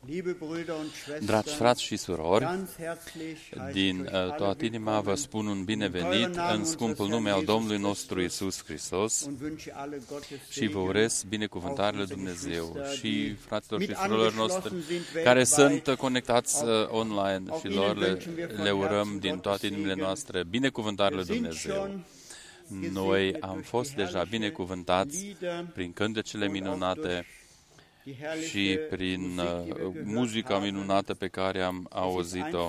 Dragi frați și surori, din toată inima vă spun un binevenit în scumpul nume al Domnului nostru Iisus Hristos și vă urez binecuvântarea lui Dumnezeu și fraților și surorilor noștri care sunt conectați online și lor le urăm din toate inimile noastre binecuvântarea lui Dumnezeu. Noi am fost deja binecuvântați prin cântecele minunate și prin muzica minunată pe care am auzit-o.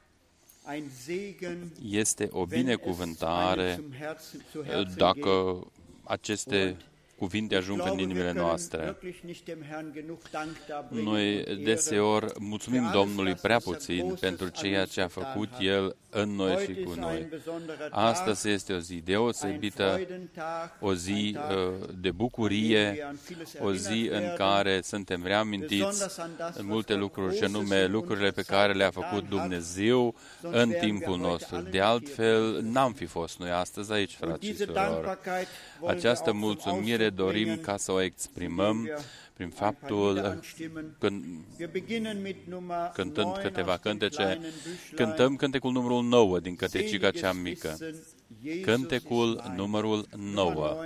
Este o binecuvântare dacă aceste cuvinte ajung în inimile noastre. Noi deseori mulțumim Domnului prea puțin pentru ceea ce a făcut El în noi și cu noi. Astăzi este o zi deosebită, o zi de bucurie, o zi în care suntem reamintiți în multe lucruri, și anume lucrurile pe care le-a făcut Dumnezeu în timpul nostru. De altfel, n-am fi fost noi astăzi aici, frați și surori. Această mulțumire dorim ca să o exprimăm prin faptul că cântând câteva cântece, cântăm cântecul numărul 9 din Cătecica cea mică. Cântecul numărul 9.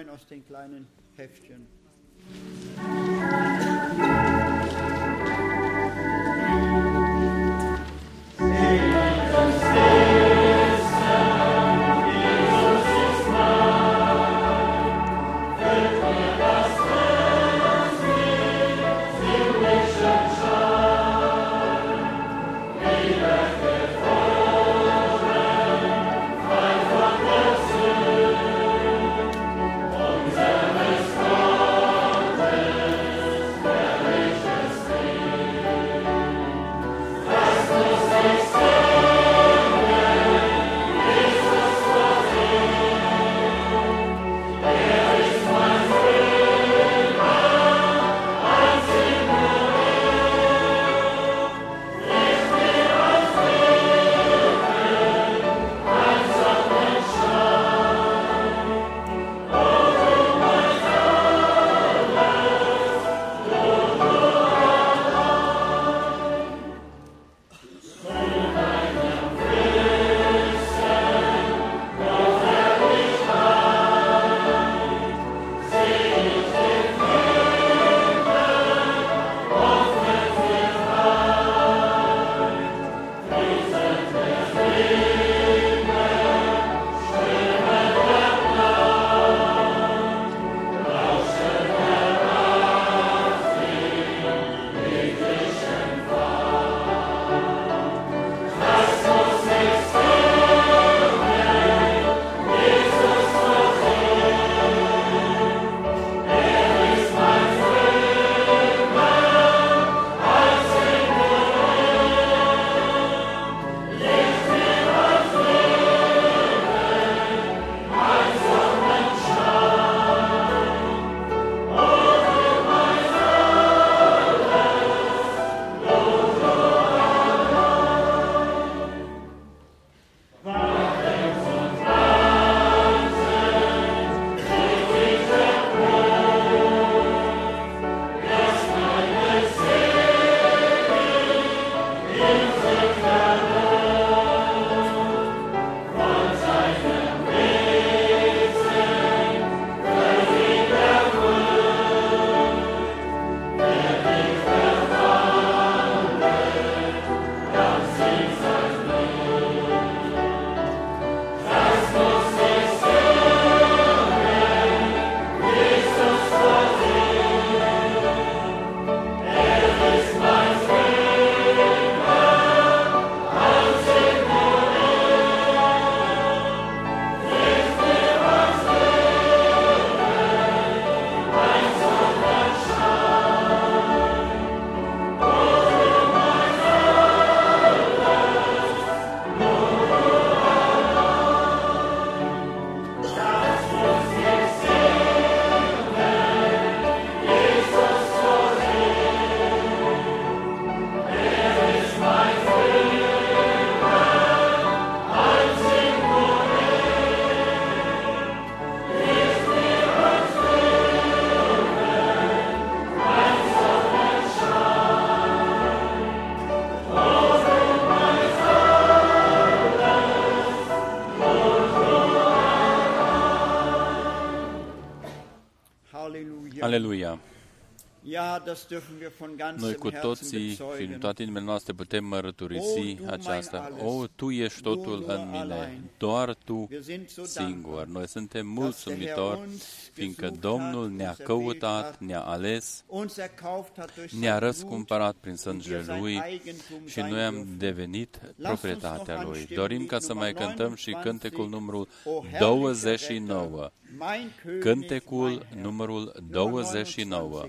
Noi cu toții și din toate inimile noastre putem mărturisi aceasta. O, Tu ești totul în mine, doar Tu singur. Noi suntem mulțumitori, fiindcă Domnul ne-a căutat, ne-a ales, ne-a răscumpărat prin sângele Lui și noi am devenit proprietatea Lui. Dorim ca să mai cântăm și cântecul numărul 29. Cântecul numărul 29.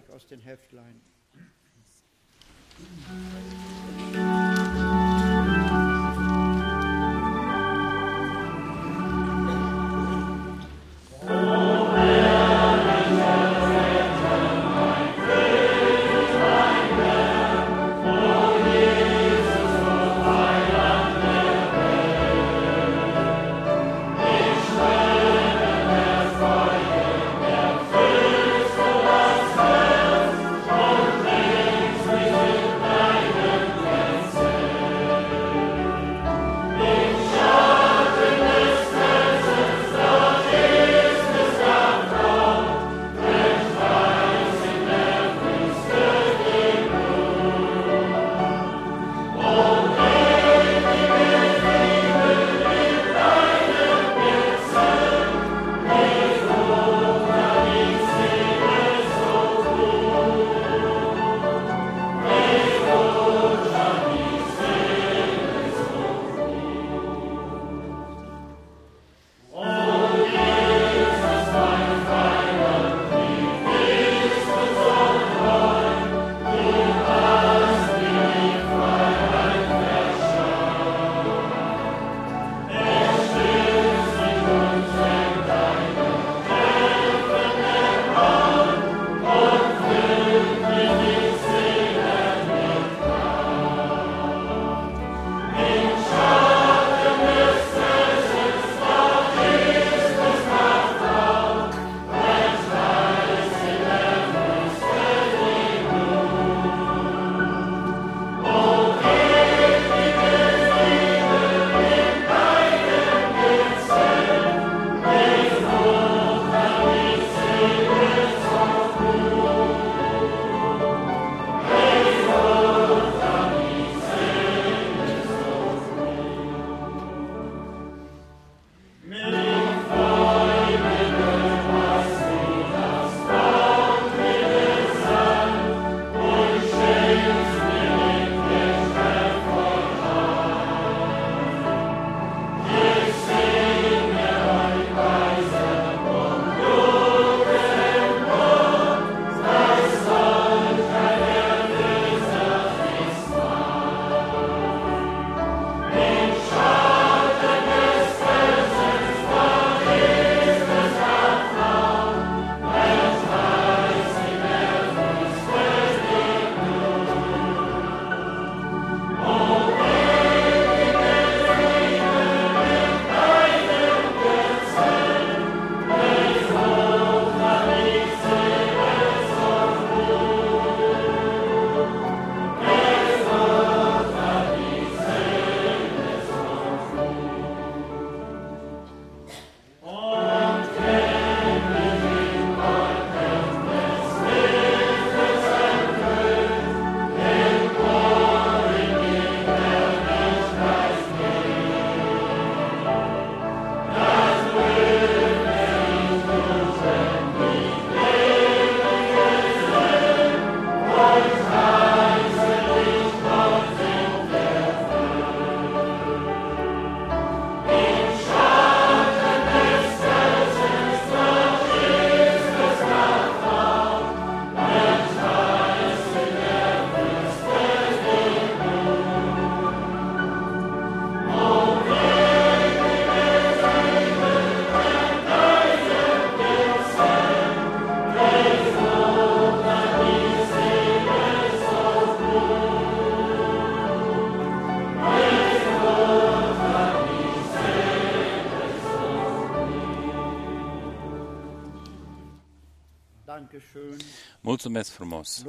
Mulțumesc frumos!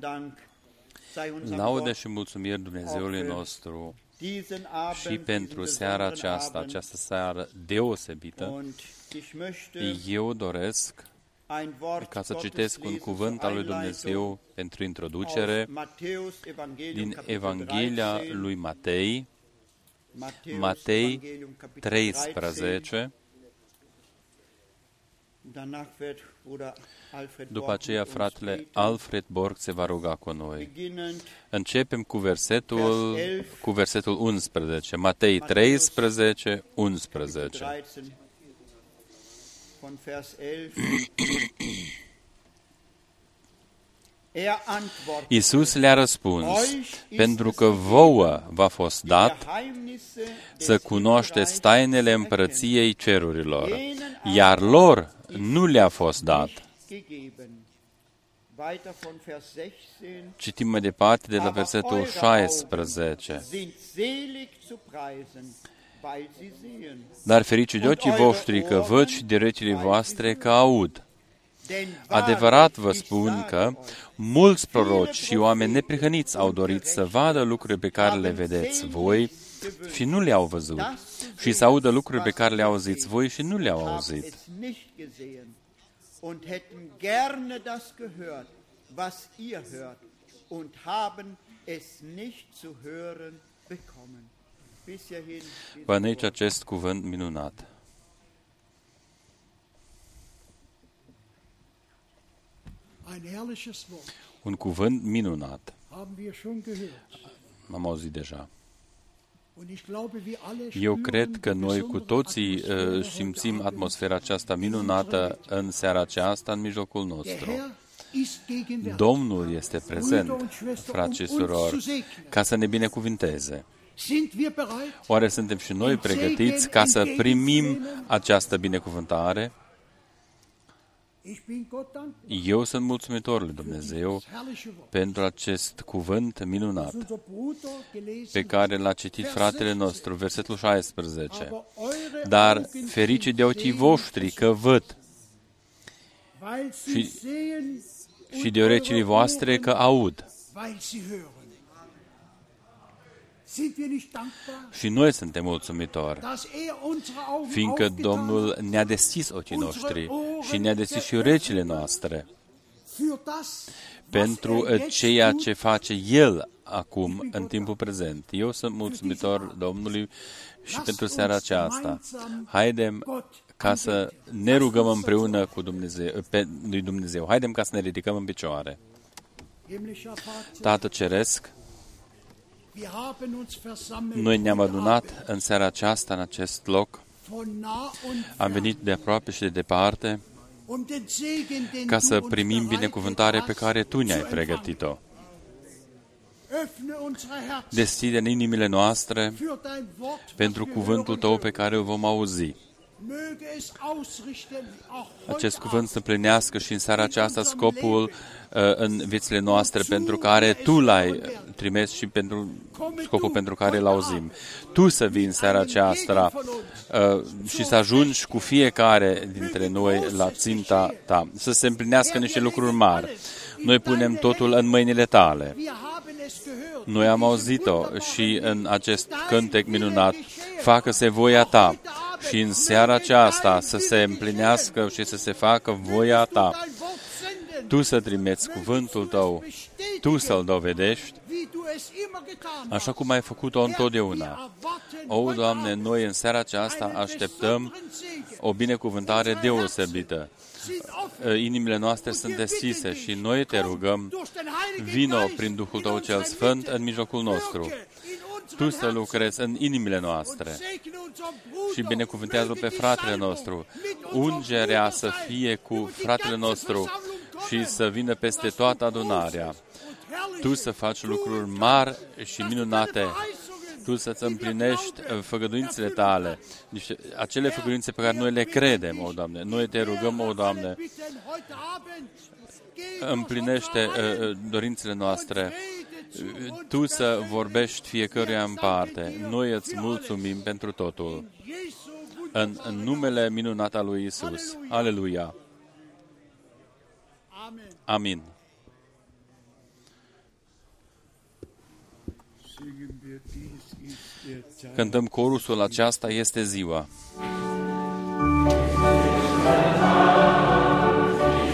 Laudă și mulțumiri Dumnezeului nostru și pentru seara aceasta, această seară deosebită. Eu doresc ca să citesc un cuvânt al lui Dumnezeu pentru introducere din Evanghelia lui Matei, Matei 13. După aceea, fratele Alfred Borg se va ruga cu noi. Începem cu versetul 11. Matei 13, 11. Iisus le-a răspuns, pentru că vouă v-a fost dat să cunoașteți tainele împărăției cerurilor, iar lor nu le-a fost dat. Citim mai departe de la versetul 16. Dar ferice de ochii voștri că văd și de urechile voastre că aud. Adevărat vă spun că mulți proroci și oameni neprihăniți au dorit să vadă lucruri pe care le vedeți voi și nu le-au văzut, și să audă lucruri pe care le auziți voi și nu le-au auzit. Până aici acest cuvânt minunat. Un cuvânt minunat. Am auzit deja. Eu cred că noi cu toții simțim atmosfera aceasta minunată în seara aceasta, în mijlocul nostru. Domnul este prezent, frați și surori, ca să ne binecuvinteze. Oare suntem și noi pregătiți ca să primim această binecuvântare? Eu sunt mulțumitor lui Dumnezeu pentru acest cuvânt minunat pe care l-a citit fratele nostru, versetul 16. Dar ferice de ochii voștri că văd și de urechile voastre că aud. Și noi suntem mulțumitori, fiindcă Domnul ne-a deschis ochii noștri și ne-a deschis și urechile noastre pentru ceea ce face El acum, în timpul prezent. Eu sunt mulțumitor Domnului și pentru seara aceasta. Haidem ca să ne rugăm împreună cu Dumnezeu. Haidem ca să ne ridicăm în picioare. Tată Ceresc, noi ne-am adunat în seara aceasta, în acest loc. Am venit de aproape și de departe ca să primim binecuvântarea pe care Tu ne-ai pregătit-o. Deschide în inimile noastre pentru cuvântul Tău pe care îl vom auzi. Acest cuvânt să împlinească și în seara aceasta scopul în viețile noastre pentru care Tu l-ai trimis și pentru scopul pentru care îl auzim. Tu să vii în seara aceasta și să ajungi cu fiecare dintre noi la ținta Ta, să se împlinească niște lucruri mari. Noi punem totul în mâinile Tale. Noi am auzit-o și în acest cântec minunat, facă-se voia Ta. Și în seara aceasta să se împlinească și să se facă voia Ta. Tu să trimiți cuvântul Tău, Tu să-l dovedești, așa cum ai făcut-o întotdeauna. O, Doamne, noi în seara aceasta așteptăm o binecuvântare deosebită. Inimile noastre sunt deschise și noi Te rugăm, vino prin Duhul Tău cel Sfânt în mijlocul nostru. Tu să lucrezi în inimile noastre și binecuvântează pe fratele nostru. Ungerea să fie cu fratele nostru și să vină peste toată adunarea. Tu să faci lucruri mari și minunate. Tu să-ți împlinești făgăduințele Tale, acele făgăduințe pe care noi le credem, o Doamne. Noi Te rugăm, o Doamne, împlinește dorințele noastre. Tu să vorbești fiecăruia în parte. Noi îți mulțumim pentru totul. În numele minunat al lui Iisus. Aleluia! Amin. Cântăm corusul, aceasta este ziua.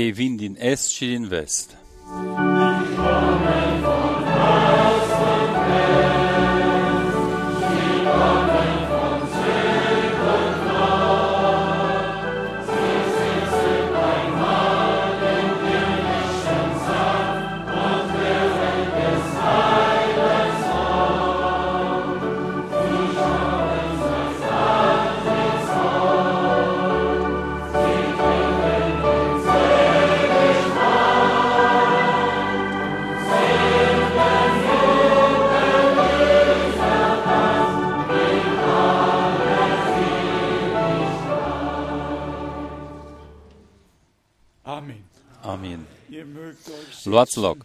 Ei vin din est și din vest. Amin. Luați loc.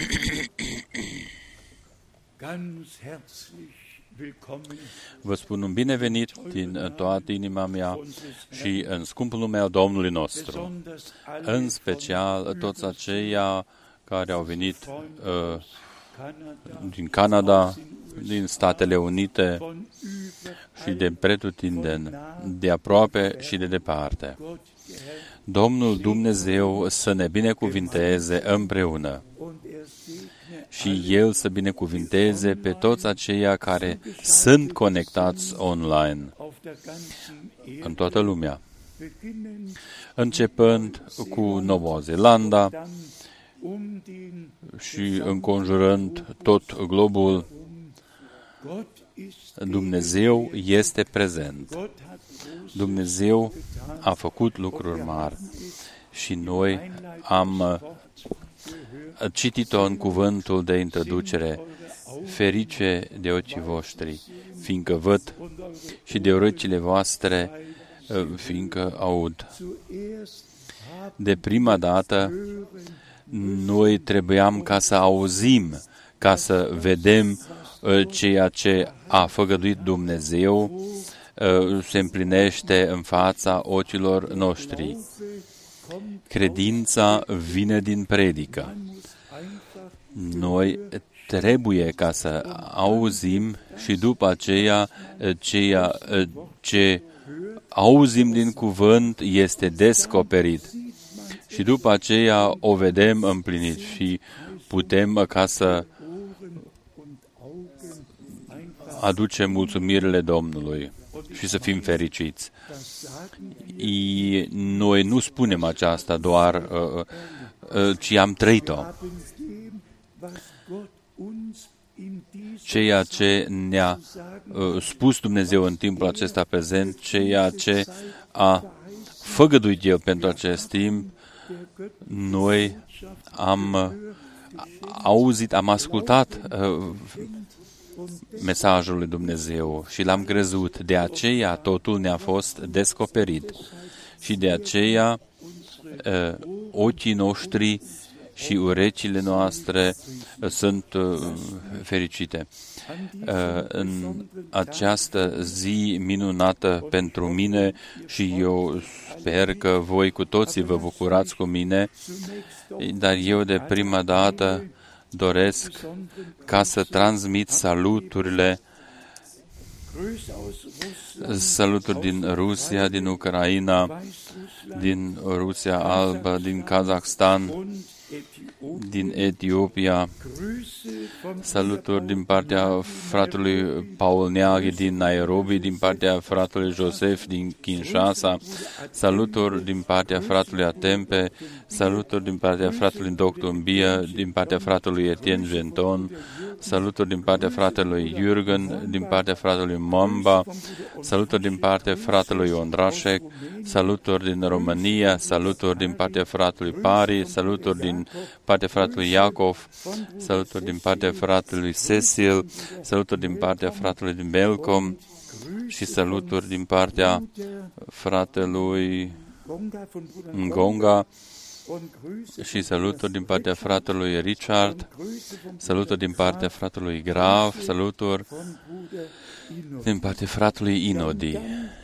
Vă spun un binevenit din toată inima mea și în scumpul nume al Domnului nostru. În special toți aceia care au venit din Canada, din Statele Unite și de pretutindeni, de aproape și de departe. Domnul Dumnezeu să ne binecuvinteze împreună și El să binecuvinteze pe toți aceia care sunt conectați online în toată lumea, începând cu Noua Zeelandă și înconjurând tot globul. Dumnezeu este prezent. Dumnezeu a făcut lucruri mari și noi am citit-o în cuvântul de introducere: ferice de ochii voștri, fiindcă văd, și de urechile voastre, fiindcă aud. De prima dată, noi trebuiam ca să auzim, ca să vedem ceea ce a făgăduit Dumnezeu se împlinește în fața ochilor noștri. Credința vine din predică. Noi trebuie ca să auzim și după aceea ceea ce auzim din cuvânt este descoperit. Și după aceea o vedem împlinit și putem ca să aducem mulțumirile Domnului și să fim fericiți. Noi nu spunem aceasta doar, ci am trăit-o. Ceea ce ne-a spus Dumnezeu în timpul acesta prezent, ceea ce a făgăduit El pentru acest timp, noi am auzit, am ascultat mesajul lui Dumnezeu și l-am crezut. De aceea totul ne-a fost descoperit și de aceea ochii noștri și urechile noastre sunt fericite. În această zi minunată pentru mine și eu sper că voi cu toții vă bucurați cu mine, dar eu de prima dată doresc ca să transmit saluturi din Rusia, din Ucraina, din Rusia Albă, din Kazakhstan, din Etiopia, saluturi din partea fratelui Paul Neaghi din Nairobi, din partea fratelui Joseph din Kinshasa, saluturi din partea fratelui Atempe, saluturi din partea fratelui Dr. Mbia, din partea fratelui Etienne Genton, saluturi din partea fratelui Jürgen, din partea fratelui Mamba, saluturi din partea fratelui Ondrașec, saluturi din România, saluturi din partea fratelui Pari, saluturi din partea fratelui Iacov, saluturi din partea fratelui Cecil, saluturi din partea fratelui din Belcom și saluturi din partea fratelui Ngonga și saluturi din partea fratelui Richard, saluturi din partea fratelui Graf, saluturi din partea fratelui Inodi.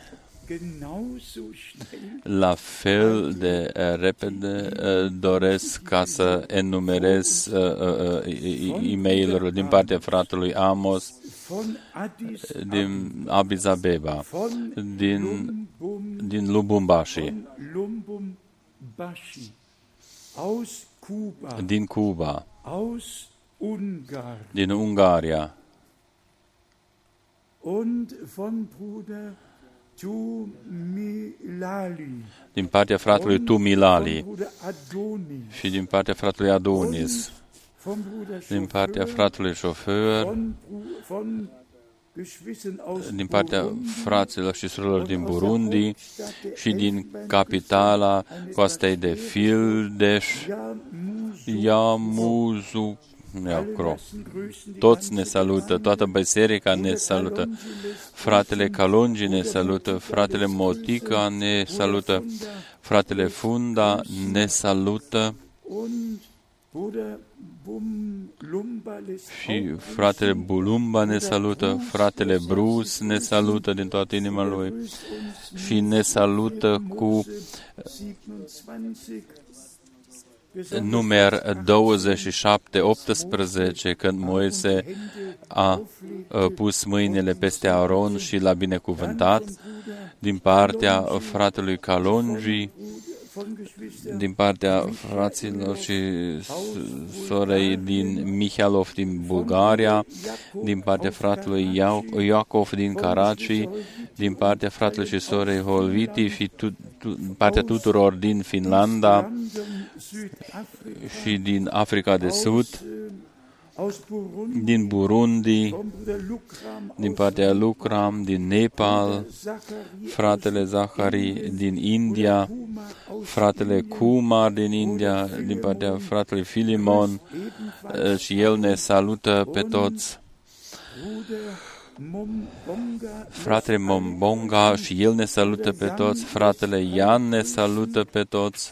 La fel de repede doresc ca să enumerez e-mail-urile din partea fratelui Amos, din Addis Abeba, din Lubumbashi, din Cuba, din Ungaria, din partea fratelui Tumilali și din partea fratelui Adonis, din partea fratelui șofer, din partea fraților și surorilor din Burundi și din capitala Coastei de Fildeș, Yamoussoukro. Toți ne salută, toată biserica ne salută, fratele Kalonji ne salută, fratele Motica ne salută, fratele Funda ne salută și fratele Bulumba ne salută, fratele Bruce ne salută din toată inima lui și ne salută cu numer 27:18, când Moise a pus mâinile peste Aron și l-a binecuvântat, din partea fratelui Kalonji, din partea fraților și sorei din Mihalov din Bulgaria, din partea fratelui Iacov din Karachi, din partea fratelui și sorei Holviti și din partea tuturor din Finlanda și din Africa de Sud, din Burundi, din partea Lukram, din Nepal, fratele Zachari din India, fratele Kumar din India, din partea fratelui Filimon, și el ne salută pe toți. Fratele Mombonga și el ne salută pe toți, fratele Ian ne salută pe toți,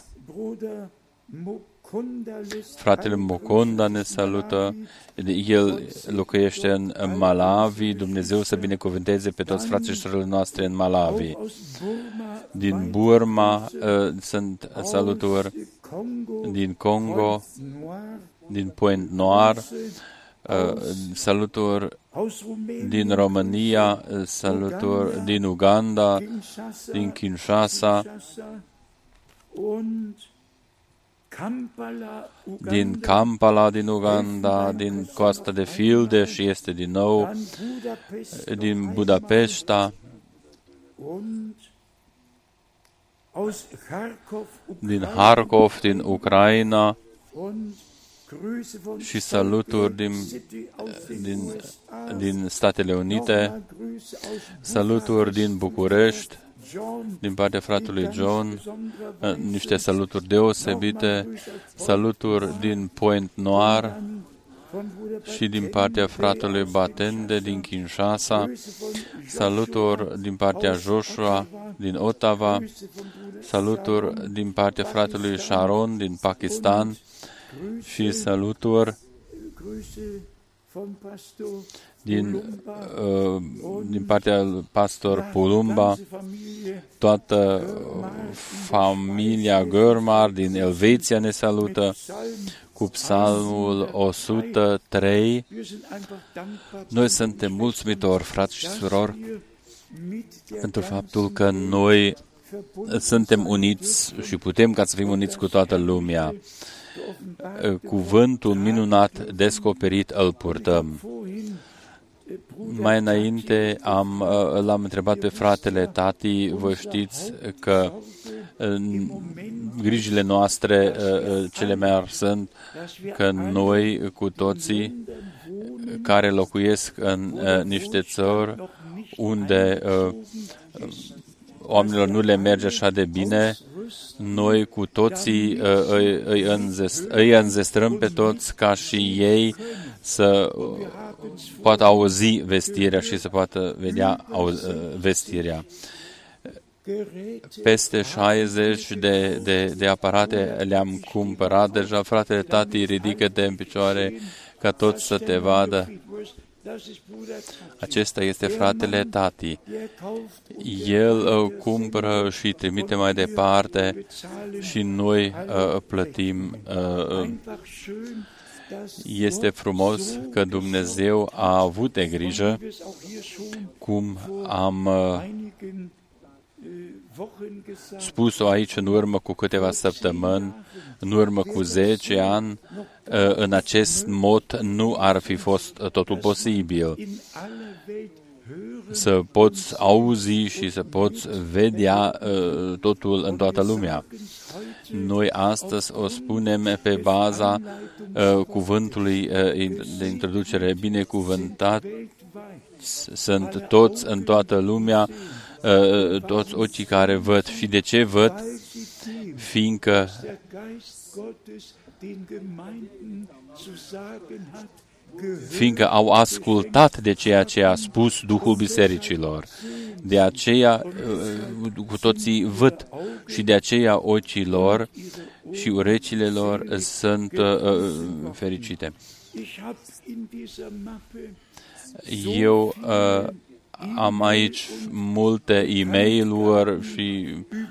fratele Mokonda ne salută, el locuiește în Malawi, Dumnezeu să binecuvânteze pe toți frații și surorile noastre în Malawi. Din Burma sunt saluturi, din Congo, din Point Noir, saluturi din România, saluturi din Uganda, din Kinshasa, din Kampala, din Uganda, din Coasta de Fildeș este din nou, din Budapesta, din Harkov, din Ucraina, și saluturi din Statele Unite, saluturi din București, din partea fratelui John, niște saluturi deosebite, saluturi din Point Noir și din partea fratelui Batende din Kinshasa, saluturi din partea Joshua din Ottawa, saluturi din partea fratelui Sharon din Pakistan și saluturi din partea pastor Pulumba, toată familia Görmar din Elveția ne salută cu psalmul 103. Noi suntem mulțumitori, frați și surori, pentru faptul că noi suntem uniți și putem ca să fim uniți cu toată lumea. Cuvântul minunat descoperit îl purtăm. Mai înainte l-am întrebat pe fratele Tati, voi știți că grijile noastre cele mai mari sunt că noi cu toții care locuiesc în niște țări unde oamenilor nu le merge așa de bine, noi cu toții îi înzestrăm pe toți ca și ei să poată auzi vestirea și să poată vedea vestirea. Peste 60 de aparate le-am cumpărat deja. Fratele Tati, ridică-te în picioare ca toți să te vadă. Acesta este fratele Tati. El cumpără și trimite mai departe și noi plătim. Este frumos că Dumnezeu a avut de grijă, cum am spus-o aici în urmă cu câteva săptămâni, în urmă cu 10 ani, în acest mod nu ar fi fost totul posibil. Să poți auzi și să poți vedea totul în toată lumea. Noi astăzi o spunem pe baza cuvântului de introducere. Binecuvântat sunt toți în toată lumea, toți ochii care văd. Și de ce văd? Fiindcă au ascultat de ceea ce a spus Duhul Bisericilor. De aceea cu toții văd și de aceea ochii lor și urechile lor sunt fericite. Eu am aici multe e-mail-uri și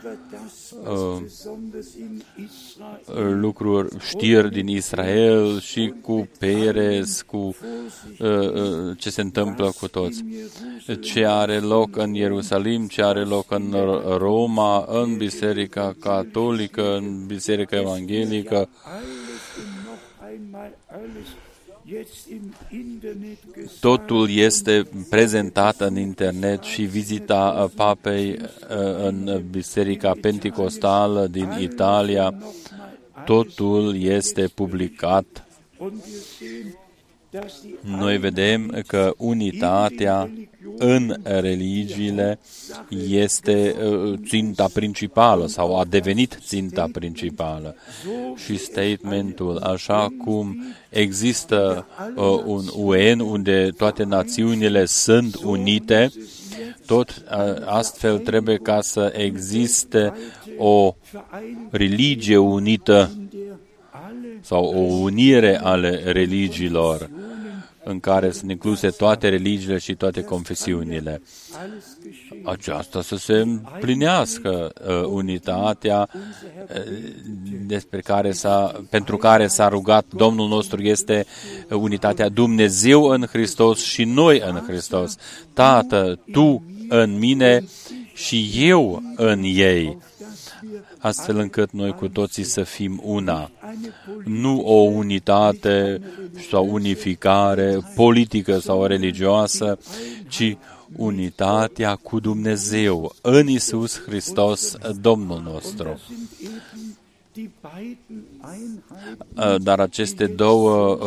lucruri, știri din Israel și cu Perez, cu ce se întâmplă cu toți. Ce are loc în Ierusalim, ce are loc în Roma, în Biserica Catolică, în Biserica Evanghelică. Totul este prezentat în internet și vizita papei în Biserica Pentecostală din Italia. Totul este publicat. Noi vedem că unitatea în religiile este ținta principală sau a devenit ținta principală. Și statementul, așa cum există un UN unde toate națiunile sunt unite, tot astfel trebuie ca să existe o religie unită sau o unire ale religiilor în care sunt incluse toate religiile și toate confesiunile. Aceasta să se împlinească unitatea pentru care s-a rugat Domnul nostru este unitatea Dumnezeu în Hristos și noi în Hristos. Tată, Tu în mine și eu în ei, astfel încât noi cu toții să fim una. Nu o unitate sau unificare politică sau religioasă, ci unitatea cu Dumnezeu în Iisus Hristos, Domnul nostru. Dar aceste două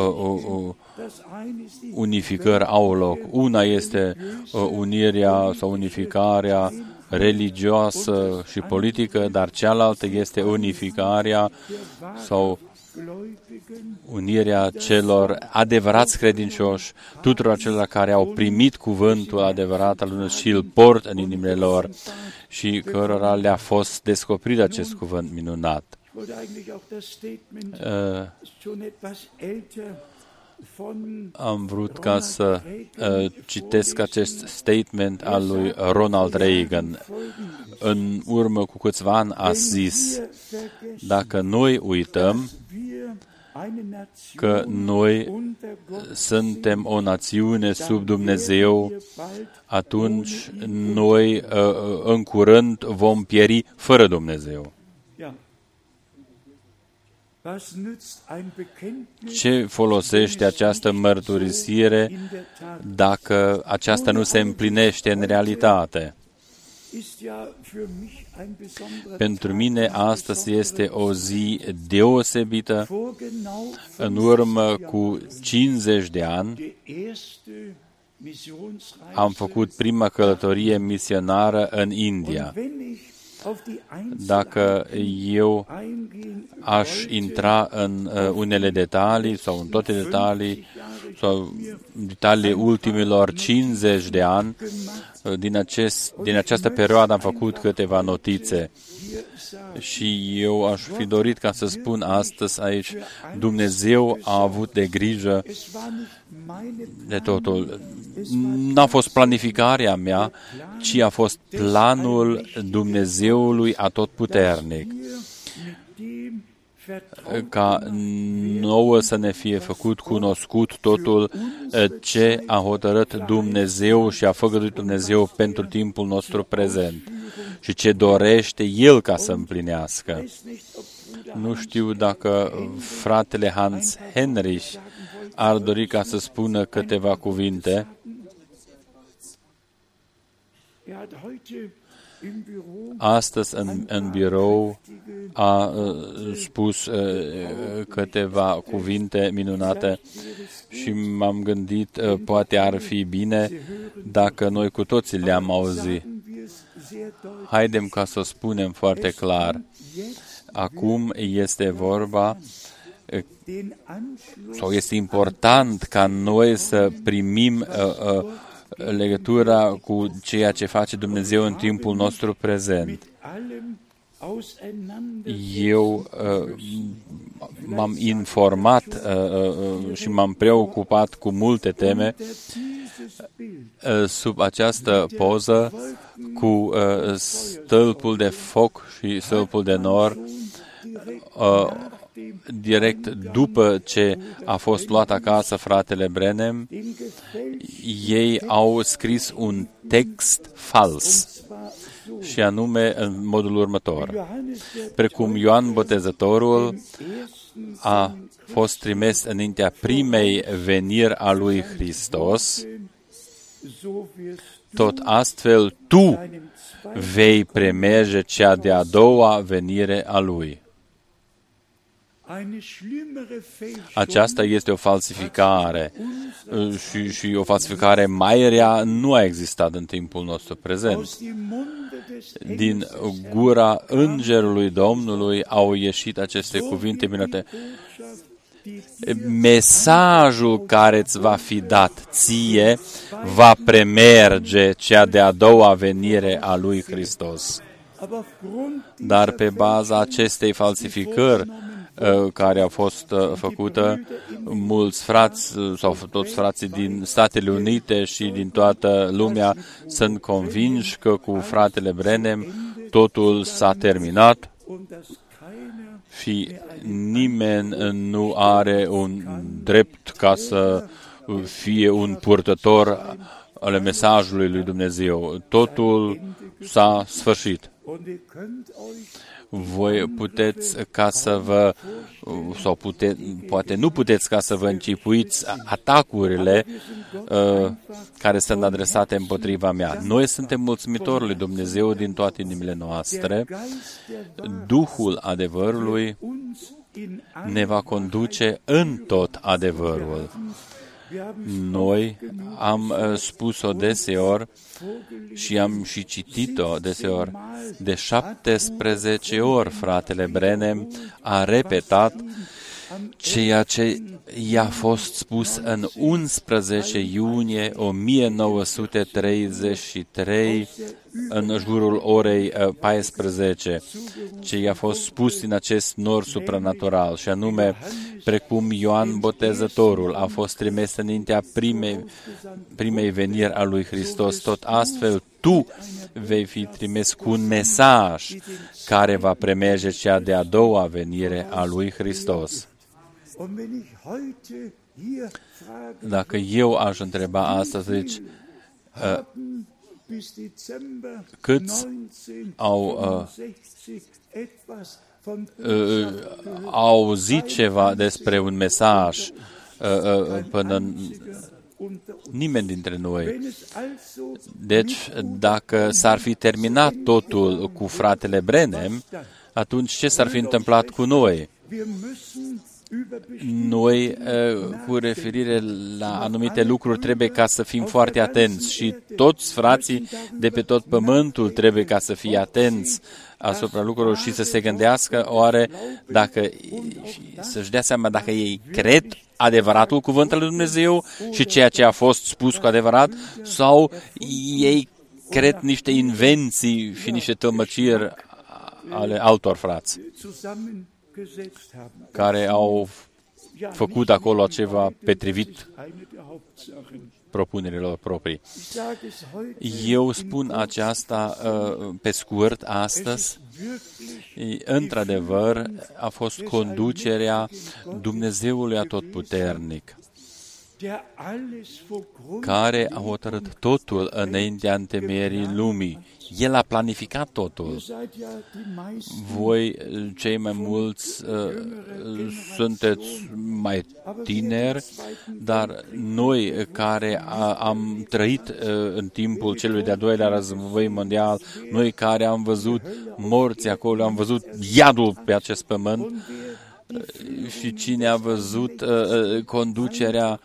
unificări au loc. Una este unirea sau unificarea religioasă și politică, dar cealaltă este unificarea sau unirea celor adevărați credincioși, tuturor celor care au primit cuvântul adevărat al lui Dumnezeu și îl port în inimile lor și cărora le-a fost descoperit acest cuvânt minunat. Am vrut ca să citesc acest statement al lui Ronald Reagan. În urmă cu câțiva ani a zis: dacă noi uităm că noi suntem o națiune sub Dumnezeu, atunci noi în curând vom pieri fără Dumnezeu. Ce folosește această mărturisire dacă aceasta nu se împlinește în realitate? Pentru mine astăzi este o zi deosebită. În urmă cu 50 de ani am făcut prima călătorie misionară în India. Dacă eu aș intra în unele detalii sau în toate detalii sau detaliile ultimilor 50 de ani, din această perioadă am făcut câteva notițe și eu aș fi dorit ca să spun astăzi aici, Dumnezeu a avut de grijă de totul. N-a fost planificarea mea, ci a fost planul Dumnezeului Atotputernic, ca nouă să ne fie făcut cunoscut totul ce a hotărât Dumnezeu și a făgăduit Dumnezeu pentru timpul nostru prezent. și ce dorește El ca să împlinească. Nu știu dacă fratele Hans Henrich ar dori ca să spună câteva cuvinte. Astăzi în birou a spus câteva cuvinte minunate și m-am gândit, poate ar fi bine dacă noi cu toții le-am auzit. Haidem ca să o spunem foarte clar. Acum este vorba, sau este important ca noi să primim legătura cu ceea ce face Dumnezeu în timpul nostru prezent. Eu m-am informat și m-am preocupat cu multe teme sub această poză cu stâlpul de foc și stâlpul de nor. Direct după ce a fost luat acasă fratele Branham, ei au scris un text fals, și anume în modul următor. Precum Ioan Botezătorul a fost trimis înaintea primei veniri a lui Hristos, tot astfel tu vei premerge cea de-a doua venire a lui. Aceasta este o falsificare și o falsificare mai rea nu a existat în timpul nostru prezent. Din gura Îngerului Domnului au ieșit aceste cuvinte minunate. Mesajul care îți va fi dat ție va premerge cea de-a doua venire a lui Hristos. Dar pe baza acestei falsificări care a fost făcută, mulți frați sau toți frații din Statele Unite și din toată lumea sunt convinși că cu fratele Branham totul s-a terminat și nimeni nu are un drept ca să fie un purtător al mesajului lui Dumnezeu. Totul s-a sfârșit. Voi puteți ca să vă, sau poate nu puteți ca să vă închipuiți atacurile care sunt adresate împotriva mea. Noi suntem mulțumitori lui Dumnezeu din toate inimile noastre. Duhul adevărului ne va conduce în tot adevărul. Noi am spus-o deseori și am și citit-o deseori. De 17 ori fratele Branham a repetat ceea ce i-a fost spus în 11 iunie 1933 în jurul orei 14, ce i-a fost spus din acest nor supranatural, și anume, precum Ioan Botezătorul a fost trimis înaintea primei veniri a lui Hristos, tot astfel tu vei fi trimis cu un mesaj care va premerge cea de-a doua venire a lui Hristos. Dacă eu aș întreba astăzi, deci, câți au auzit ceva despre un mesaj până nimeni dintre noi. Deci, dacă s-ar fi terminat totul cu fratele Branham, atunci ce s-ar fi întâmplat cu noi? Noi, cu referire la anumite lucruri, trebuie ca să fim foarte atenți și toți frații de pe tot pământul trebuie ca să fie atenți asupra lucrurilor și să se gândească oare dacă, să-și dea seama dacă ei cred adevăratul cuvânt al lui Dumnezeu și ceea ce a fost spus cu adevărat, sau ei cred niște invenții și niște tălmăciri ale altor frați care au făcut acolo ceva potrivit propunerilor proprii. Eu spun aceasta pe scurt astăzi. Într-adevăr, a fost conducerea Dumnezeului Atotputernic. care a hotărât totul înaintea întemeierii lumii. El a planificat totul. Voi, cei mai mulți, sunteți mai tineri, dar noi care am trăit în timpul celui de-al doilea război mondial, noi care am văzut morți acolo, am văzut iadul pe acest pământ, și cine a văzut conducerea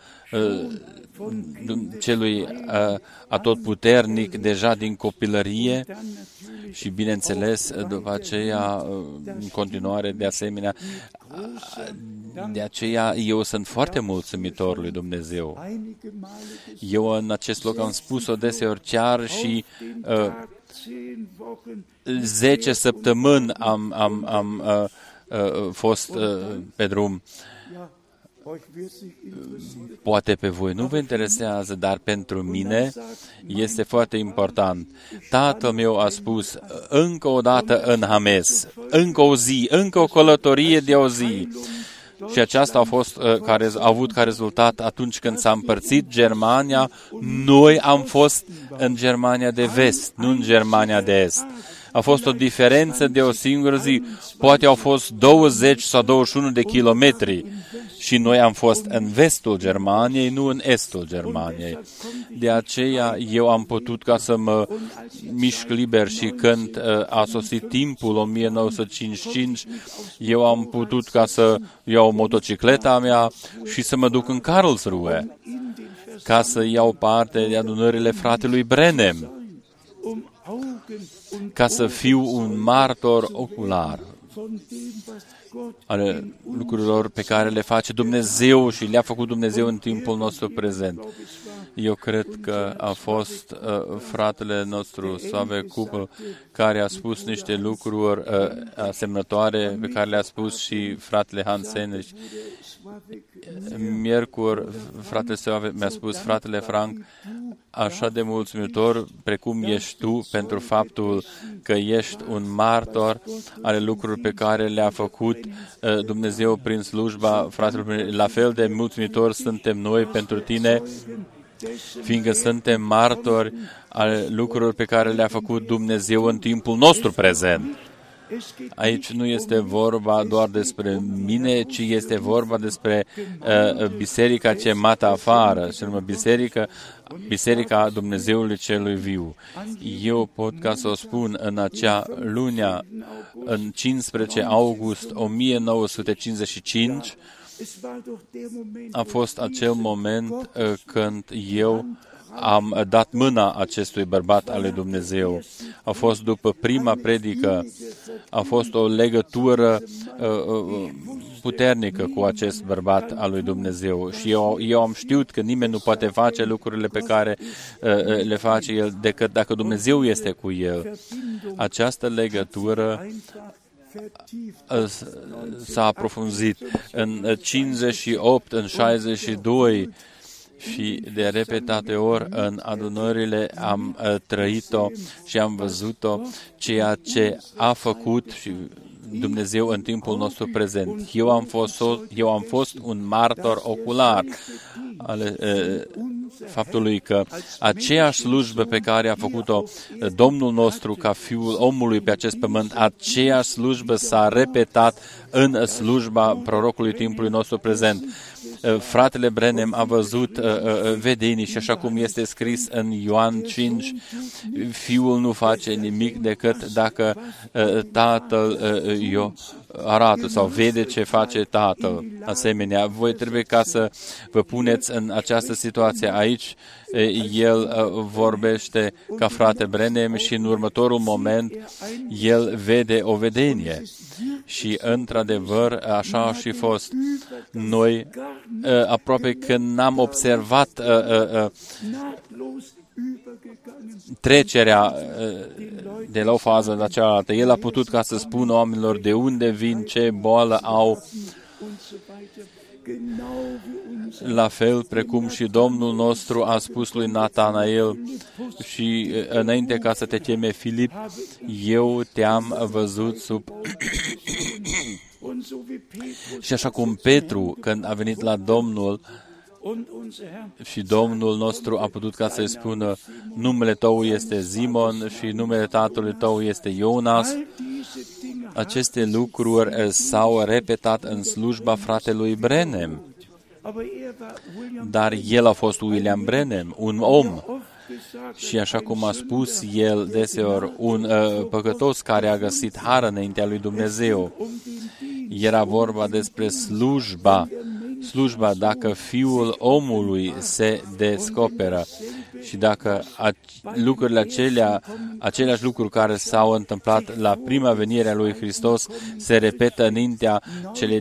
celui atotputernic deja din copilărie și, bineînțeles, după aceea, în continuare, de asemenea, de aceea eu sunt foarte mulțumitor lui Dumnezeu. Eu în acest loc am spus-o deseori, chiar și 10 săptămâni am fost pe drum. Poate pe voi nu vă interesează, dar pentru mine este foarte important. Tatăl meu a spus încă o dată în Hames, încă o zi, încă o călătorie de o zi. Și aceasta a fost care a avut ca rezultat atunci când s-a împărțit Germania, noi am fost în Germania de vest, nu în Germania de est. A fost o diferență de o singură zi. Poate au fost 20 sau 21 de kilometri și noi am fost în vestul Germaniei, nu în estul Germaniei. De aceea eu am putut ca să mă mișc liber și când a sosit timpul 1955, eu am putut ca să iau motocicleta mea și să mă duc în Karlsruhe ca să iau parte de adunările fratelui Branham, ca să fiu un martor ocular ale lucrurilor pe care le face Dumnezeu și le-a făcut Dumnezeu în timpul nostru prezent. Eu cred că a fost fratele nostru, Save Cupel, care a spus niște lucruri asemănătoare pe care le-a spus și fratele Hans Heinrich. Miercuri, fratele Save mi-a spus, fratele Frank, așa de mulțumitor precum ești tu pentru faptul că ești un martor ale lucrurilor pe care le-a făcut Dumnezeu prin slujba fratelor. La fel de mulțumitori suntem noi pentru tine, fiindcă suntem martori ale lucrurilor pe care le-a făcut Dumnezeu în timpul nostru prezent. Aici nu este vorba doar despre mine, ci este vorba despre biserica ce mată afară, și numai biserica Dumnezeului celui viu. Eu pot ca să o spun în acea lunea, în 15 august 1955, a fost acel moment când eu am dat mâna acestui bărbat al lui Dumnezeu. A fost după prima predică, a fost o legătură puternică cu acest bărbat al lui Dumnezeu. Și eu am știut că nimeni nu poate face lucrurile pe care le face el decât dacă Dumnezeu este cu el. Această legătură s-a aprofunzit în 58, în 62, și de repetate ori în adunările am trăit-o și am văzut-o, ceea ce a făcut și Dumnezeu în timpul nostru prezent. Eu am fost un martor ocular ale faptului că aceeași slujbă pe care a făcut-o Domnul nostru ca Fiul omului pe acest pământ, aceeași slujbă s-a repetat în slujba prorocului timpului nostru prezent. Fratele Branham a văzut vedenii și așa cum este scris în Ioan 5, Fiul nu face nimic decât dacă Tatăl i-o arată sau vede ce face Tatăl. Asemenea, voi trebuie ca să vă puneți în această situație. Aici el vorbește ca frate Branham și în următorul moment el vede o vedenie. Și într-adevăr așa a și fost. Noi aproape că n-am observat trecerea de la o fază la cealaltă. El a putut ca să spună oamenilor de unde vin, ce boală au, la fel precum și Domnul nostru a spus lui Natanael și înainte ca să te cheme Filip, eu te-am văzut sub... Și așa cum Petru, când a venit la Domnul, Și Domnul nostru a putut ca să-i spună, numele tău este Simon și numele tatălui tău este Ionas. Aceste lucruri s-au repetat în slujba fratelui Branham. Dar el a fost William Branham, un om. Și așa cum a spus el deseori, un păcătos care a găsit har înaintea lui Dumnezeu. Era vorba despre slujba, dacă Fiul omului se descoperă și dacă lucrurile aceleași lucruri care s-au întâmplat la prima venire a lui Hristos se repetă înaintea celei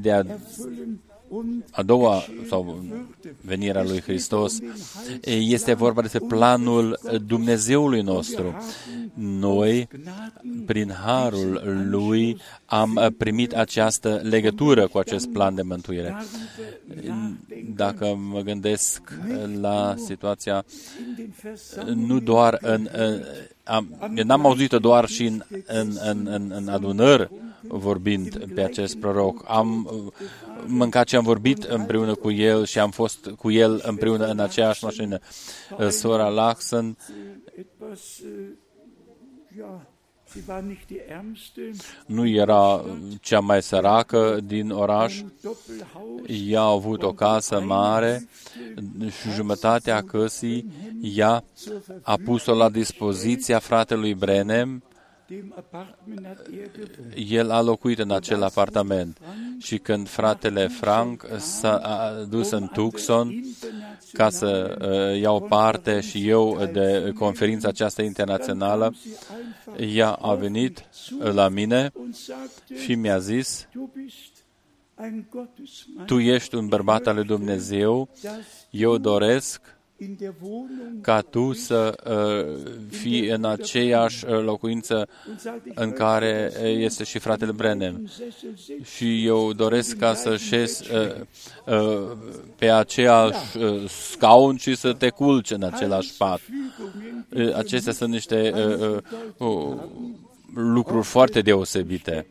a doua sau venirea lui Hristos, este vorba despre planul Dumnezeului nostru. Noi, prin harul lui, am primit această legătură cu acest plan de mântuire. Dacă mă gândesc la situația, nu doar n-am auzit-o doar și în adunări vorbind pe acest proroc. Am mâncat și am vorbit împreună cu el și am fost cu el împreună în aceeași mașină. Sora Lachsen nu era cea mai săracă din oraș. Ea a avut o casă mare și jumătatea căsii ea a pus-o la dispoziția fratelui Branham. El a locuit în acel apartament și când fratele Frank s-a dus în Tucson ca să iau parte și eu de conferința aceasta internațională, ea a venit la mine și mi-a zis, tu ești un bărbat al lui Dumnezeu, eu doresc ca tu să fii în aceeași locuință în care este și fratele Branham. Și eu doresc ca să șezi pe aceeași scaun și să te culci în același pat. Acestea sunt niște lucruri foarte deosebite.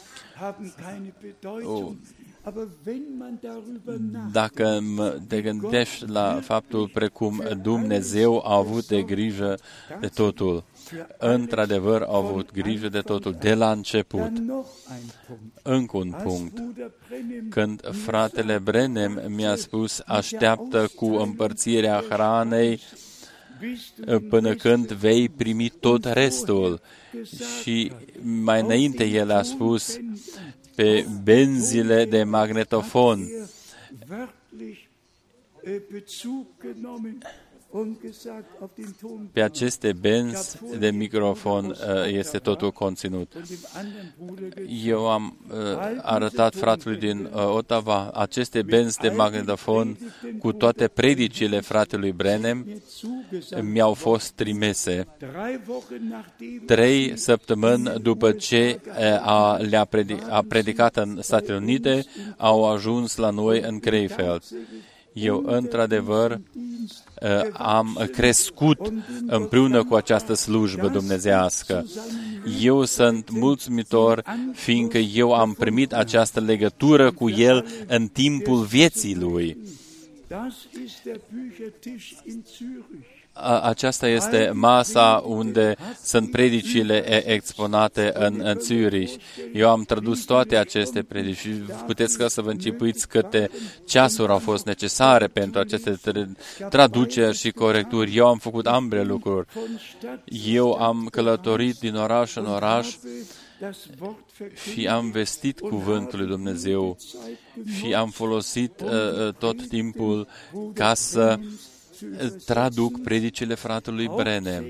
Dacă te gândești la faptul precum Dumnezeu a avut de grijă de totul, într-adevăr a avut grijă de totul de la început. Încă un punct. Când fratele Branham mi-a spus, așteaptă cu împărțirea hranei până când vei primi tot restul. Și mai înainte el a spus, pe benzile de magnetofon. Pe aceste benzi de microfon este totul conținut. Eu am arătat fratelui din Ottawa aceste benzi de magnetofon cu toate predicile fratelui Branham mi-au fost trimise 3 săptămâni după ce a predicat în Statele Unite, au ajuns la noi în Krefeld. Eu, într-adevăr, am crescut împreună cu această slujbă dumnezească. Eu sunt mulțumitor, fiindcă eu am primit această legătură cu El în timpul vieții Lui. Aceasta este masa unde sunt predicile exponate în Zurich. Eu am tradus toate aceste predici și puteți să vă închipuiți câte ceasuri au fost necesare pentru aceste traduceri și corecturi. Eu am făcut ambele lucruri. Eu am călătorit din oraș în oraș și am vestit cuvântul lui Dumnezeu și am folosit tot timpul ca să traduc predicile fratelui Branham.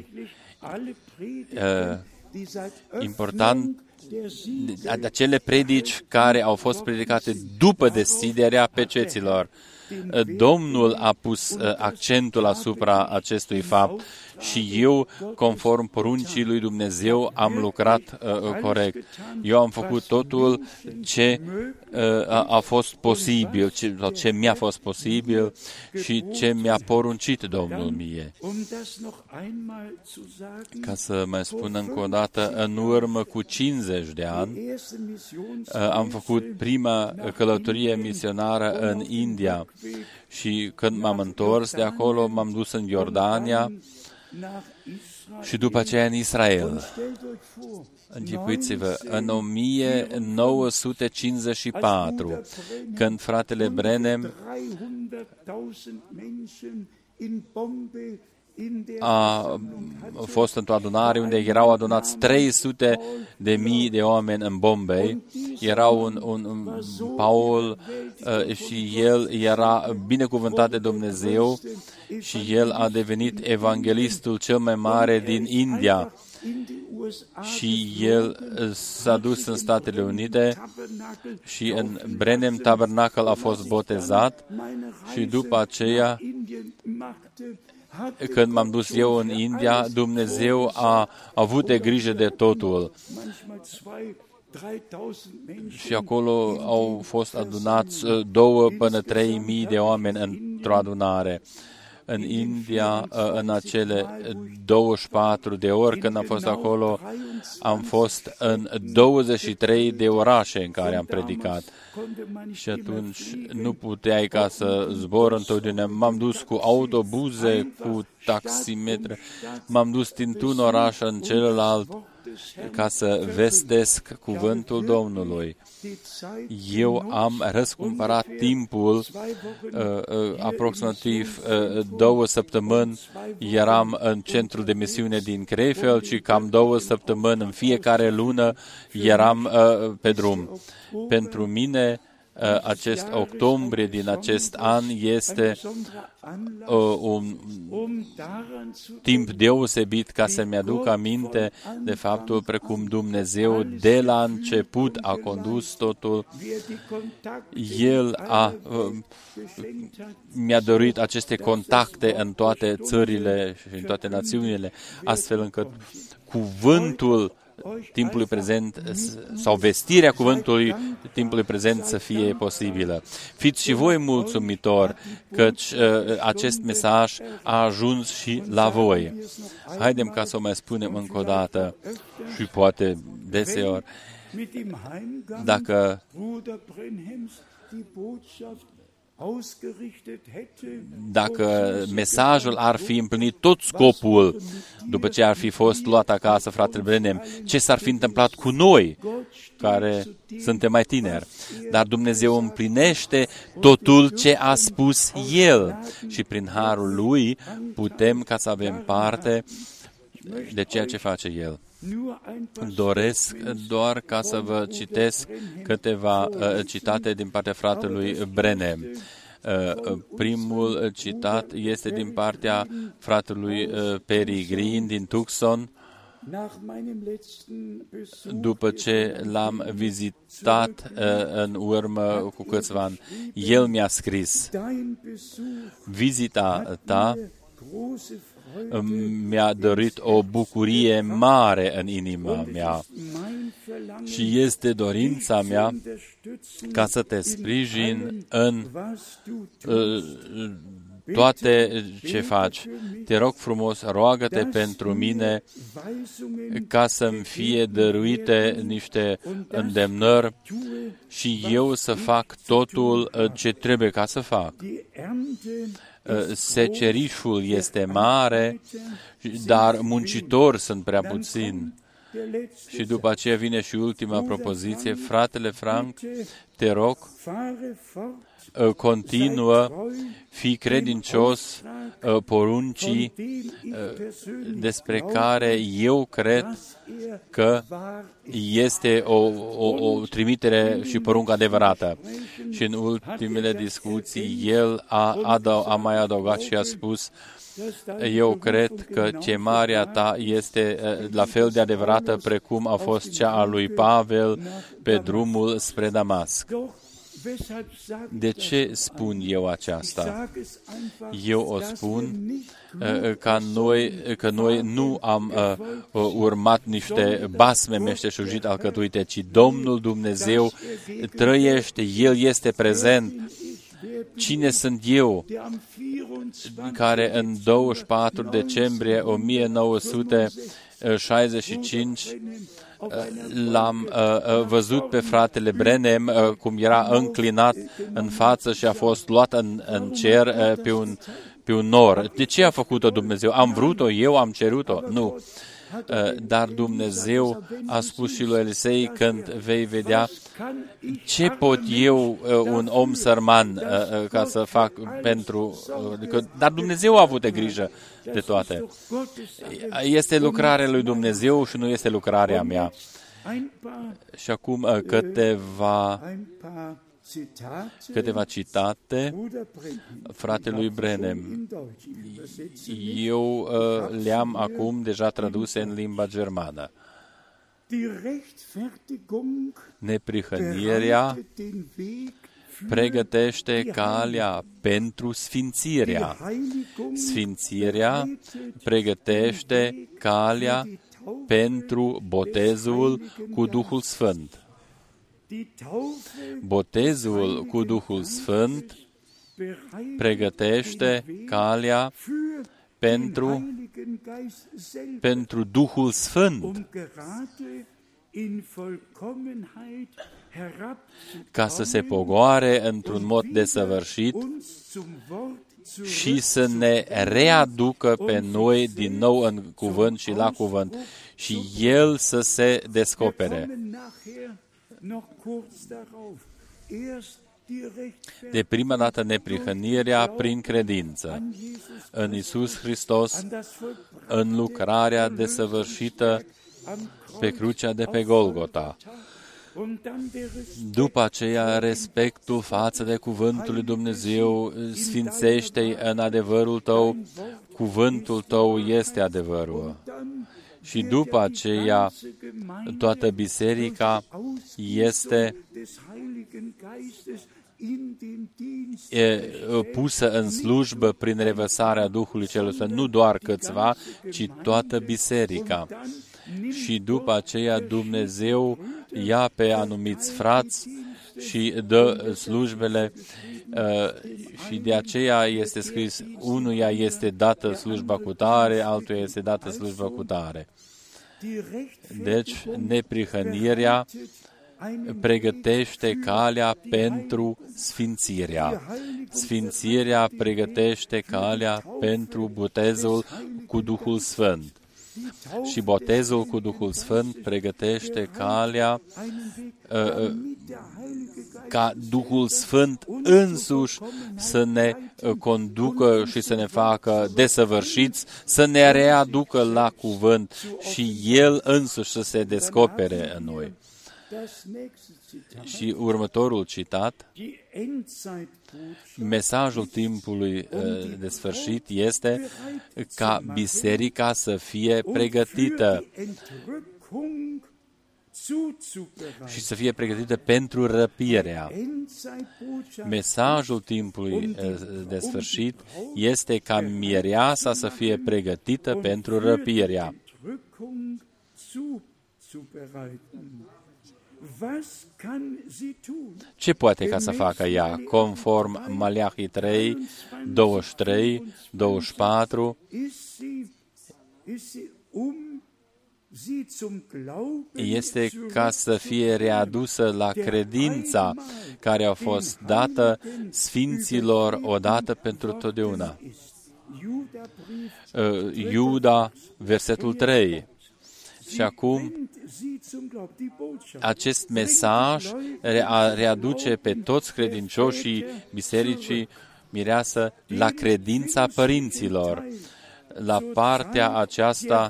Important, acele predici care au fost predicate după deschiderea peceților. Domnul a pus accentul asupra acestui fapt și eu, conform poruncii lui Dumnezeu, am lucrat corect. Eu am făcut totul ce a fost posibil, ce mi-a fost posibil și ce mi-a poruncit Domnul mie. Ca să mai spun încă o dată, în urmă cu 50 50 de ani, am făcut prima călătorie misionară în India și când m-am întors de acolo, m-am dus în Iordania și după aceea în Israel. Închipuiți-vă, în 1954, când fratele Branham a fost într-o adunare unde erau adunați 300.000 de oameni în Bombay. Era un Paul și el era binecuvântat de Dumnezeu și el a devenit evanghelistul cel mai mare din India. Și el s-a dus în Statele Unite și în Branham Tabernacle a fost botezat și după aceea, când m-am dus eu în India, Dumnezeu a avut de grijă de totul. Și acolo au fost adunați 2 până 3.000 de oameni într-o adunare. În India, în acele 24 de ori când am fost acolo, am fost în 23 de orașe în care am predicat. Și atunci nu puteai ca să zbor întotdeauna. M-am dus cu autobuze, cu taximetre, m-am dus dintr-un oraș în celălalt ca să vestesc cuvântul Domnului. Eu am răscumpărat timpul, aproximativ 2 săptămâni eram în centrul de misiune din Krefeld și cam 2 săptămâni în fiecare lună eram pe drum. Pentru mine, acest octombrie din acest an este un timp deosebit ca să-mi aduc aminte de faptul precum Dumnezeu de la început a condus totul. El mi-a dorit aceste contacte în toate țările și în toate națiunile, astfel încât cuvântul timpului prezent sau vestirea cuvântului timpului prezent să fie posibilă. Fiți și voi mulțumitori căci acest mesaj a ajuns și la voi. Haidem ca să o mai spunem încă o dată și poate deseori, dacă mesajul ar fi împlinit tot scopul după ce ar fi fost luat acasă fratele Branham, ce s-ar fi întâmplat cu noi care suntem mai tineri? Dar Dumnezeu împlinește totul ce a spus El și prin harul Lui putem ca să avem parte de ceea ce face El. Doresc doar ca să vă citesc câteva citate din partea fratelui Branham. Primul citat este din partea fratelui Perry Green din Tucson. După ce l-am vizitat în urmă cu câțiva ani, el mi-a scris: vizita ta mi-a dorit o bucurie mare în inima mea și este dorința mea ca să te sprijin în toate ce faci. Te rog frumos, roagă-te pentru mine ca să-mi fie dăruite niște îndemnări și eu să fac totul ce trebuie ca să fac. Secerișul este mare, dar muncitori sunt prea puțini. Și după aceea vine și ultima propoziție. Fratele Frank, te rog, continuă, fii credincios poruncii despre care eu cred că este o trimitere și poruncă adevărată. Și în ultimele discuții, el a mai adăugat și a spus: eu cred că chemarea ta este la fel de adevărată precum a fost cea a lui Pavel pe drumul spre Damasc. De ce spun eu aceasta? Eu o spun că noi nu am urmat niște basme meșteșugit alcătuite, ci Domnul Dumnezeu trăiește, El este prezent. Cine sunt eu care în 24 decembrie 1900 65 l-am văzut pe fratele Branham cum era înclinat în față și a fost luat în cer pe un nor. De ce a făcut-o Dumnezeu? Am vrut-o eu, am cerut-o? Nu. Dar Dumnezeu a spus și lui Elisei, când vei vedea ce pot eu, un om sărman, ca să fac pentru... Dar Dumnezeu a avut grijă de toate. Este lucrarea lui Dumnezeu și nu este lucrarea mea. Și acum câteva citate fratelui Branham. Eu le-am acum deja traduse în limba germană. Neprihănirea pregătește calea pentru sfințirea. Sfințirea pregătește calea pentru botezul cu Duhul Sfânt. Botezul cu Duhul Sfânt pregătește calea pentru Duhul Sfânt, ca să se pogoare într-un mod desăvârșit și să ne readucă pe noi din nou în cuvânt și la cuvânt și El să se descopere. De prima dată neprihănirea prin credință în Iisus Hristos, în lucrarea desăvârșită pe crucea de pe Golgota. După aceea, respectul față de cuvântul lui Dumnezeu, sfințește-i în adevărul tău, cuvântul tău este adevărul. Și după aceea, toată biserica este pusă în slujbă prin revărsarea Duhului Celui Sfânt, nu doar câțiva, ci toată biserica. Și după aceea Dumnezeu ia pe anumiți frați și dă slujbele și de aceea este scris, unuia este dată slujba cu tare, altuia este dată slujba cu tare. Deci, neprihănirea pregătește calea pentru sfințirea. Sfințirea pregătește calea pentru botezul cu Duhul Sfânt. Și botezul cu Duhul Sfânt pregătește calea ca Duhul Sfânt însuși să ne conducă și să ne facă desăvârșiți, să ne readucă la cuvânt și El însuși să se descopere în noi. Și următorul citat, mesajul timpului de sfârșit este ca biserica să fie pregătită și să fie pregătită pentru răpirea. Mesajul timpului de sfârșit este ca mireasa să fie pregătită pentru răpirea. Ce poate ca să facă ea? Conform Maleahi 3, 23, 24, este ca să fie readusă la credința care a fost dată sfinților odată pentru totdeauna. Iuda, versetul 3. Și acum, acest mesaj readuce pe toți credincioșii bisericii mireasă la credința părinților, la partea aceasta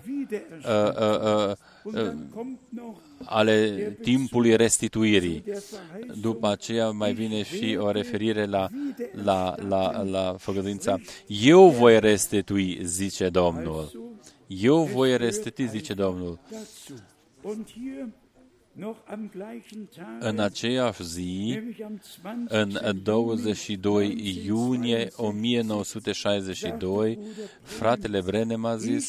ale timpului restituirii. După aceea mai vine și o referire la făgăduința. Eu voi restitui, zice Domnul. Eu voi restitui, zice Domnul. În aceeași zi, în 22 iunie 1962, fratele Branham a zis,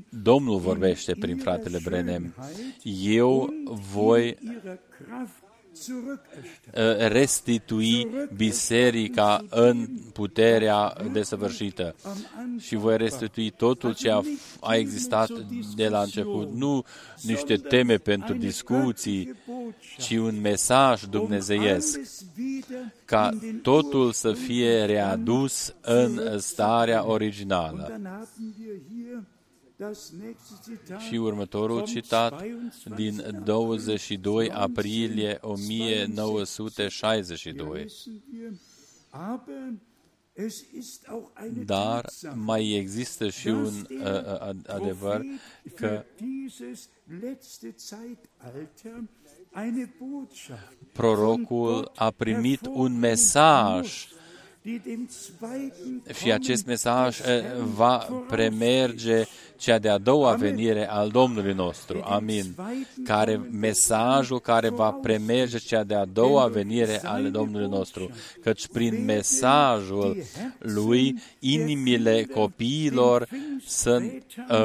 Domnul vorbește prin fratele Branham, eu voi restitui biserica în puterea desăvârșită și voi restitui totul ce a existat de la început. Nu niște teme pentru discuții, ci un mesaj dumnezeiesc, ca totul să fie readus în starea originală. Și următorul citat din 22 aprilie 1962. Dar mai există și un adevăr că prorocul a primit un mesaj și acest mesaj va premerge cea de-a doua venire al Domnului nostru. Amin. Mesajul care va premerge cea de-a doua venire al Domnului nostru. Căci prin mesajul lui, inimile copiilor sunt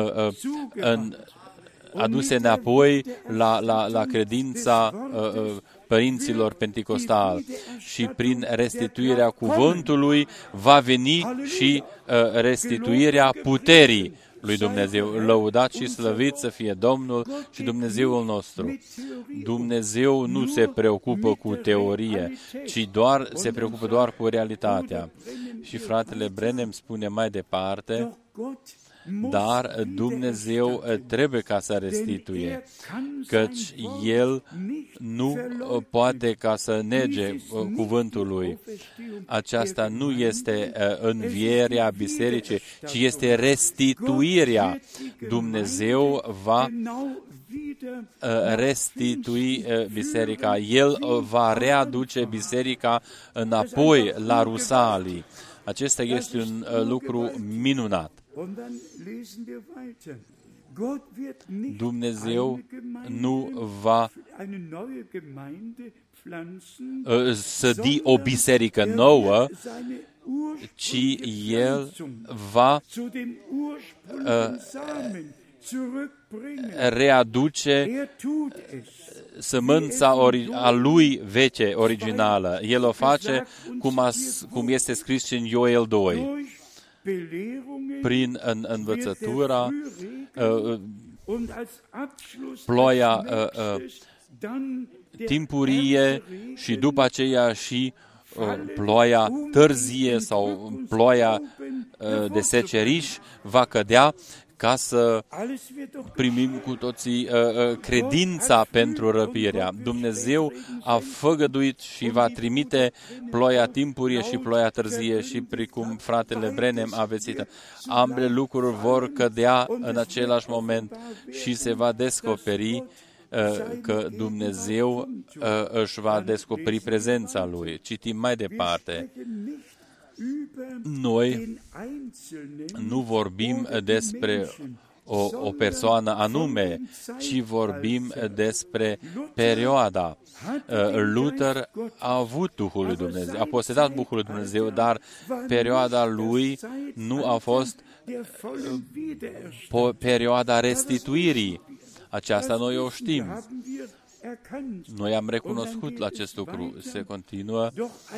aduse înapoi la credința părinților penticostali și prin restituirea cuvântului va veni și restituirea puterii lui Dumnezeu. Lăudat și slăvit să fie Domnul și Dumnezeul nostru. Dumnezeu nu se preocupă cu teorie, ci se preocupă doar cu realitatea. Și fratele Branham spune mai departe, dar Dumnezeu trebuie ca să restituie, căci El nu poate ca să nege cuvântul Lui. Aceasta nu este învierea bisericii, ci este restituirea. Dumnezeu va restitui biserica. El va readuce biserica înapoi la Rusalii. Acesta este un lucru minunat. Dumnezeu nu va sădi o biserică nouă, ci El va readuce sămânța a Lui veche, originală. El o face cum este scris în Ioel 2. Prin învățătura, ploaia timpurie și după aceea și ploaia târzie sau ploaia de seceriș va cădea ca să primim cu toții credința pentru răpirea. Dumnezeu a făgăduit și va trimite ploaia timpurie și ploaia târzie și precum fratele Branham a vestit. Ambele lucruri vor cădea în același moment și se va descoperi că Dumnezeu își va descoperi prezența Lui. Citim mai departe. Noi nu vorbim despre o persoană anume, ci vorbim despre perioada. Luther a avut Duhul lui Dumnezeu, a posedat Duhul lui Dumnezeu, dar perioada lui nu a fost perioada restituirii. Aceasta noi o știm. Noi am recunoscut la acest lucru. Se continuă.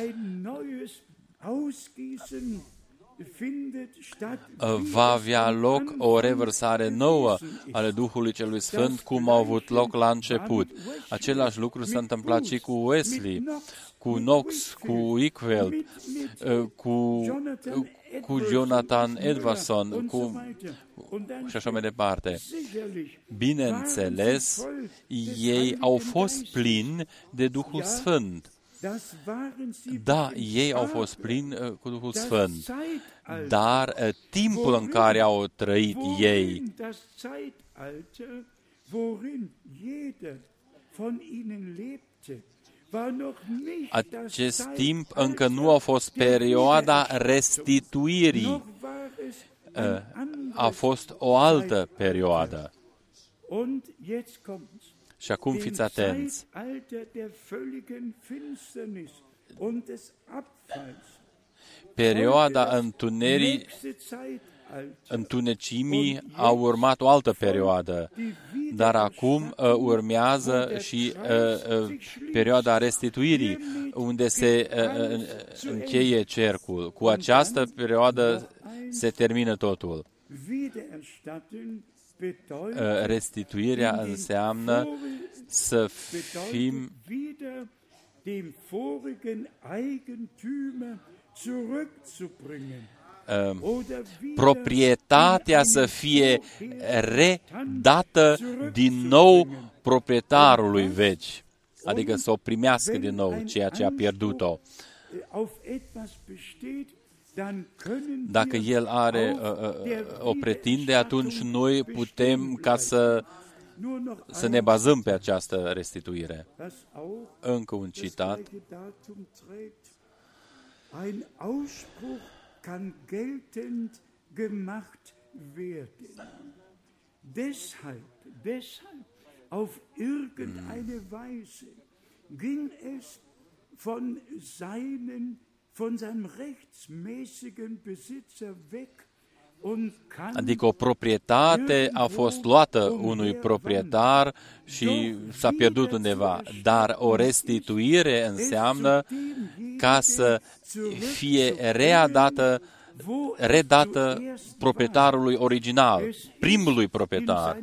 Va avea loc o revărsare nouă ale Duhului Celui Sfânt, cum a avut loc la început. Același lucru s-a întâmplat și cu Wesley, cu Knox, cu Ickveld, cu Jonathan Edwardson, și așa mai departe. Bineînțeles, ei au fost plini de Duhul Sfânt. Da, ei au fost plini cu Duhul Sfânt, dar timpul în care au trăit ei, acest timp încă nu a fost perioada restituirii, a fost o altă perioadă. Și acum fiți atenți. Perioada întunerii întunecimii a urmat o altă perioadă, dar acum urmează și perioada restituirii, unde se încheie cercul. Cu această perioadă se termină totul. Restituirea înseamnă să fim proprietatea să fie redată din nou proprietarului vechi, adică să o primească din nou ceea ce a pierdut-o. Dacă el are o pretinde, atunci noi putem ca să ne bazăm pe această restituire. Încă un citat. Ein Ausspruch kann geltend gemacht werden. Deshalb, auf irgendeine Weise ging es von seinem rechtsmäßigen Besitzer weg. Adică o proprietate a fost luată unui proprietar și s-a pierdut undeva, dar o restituire înseamnă ca să fie redată proprietarului original, primului proprietar.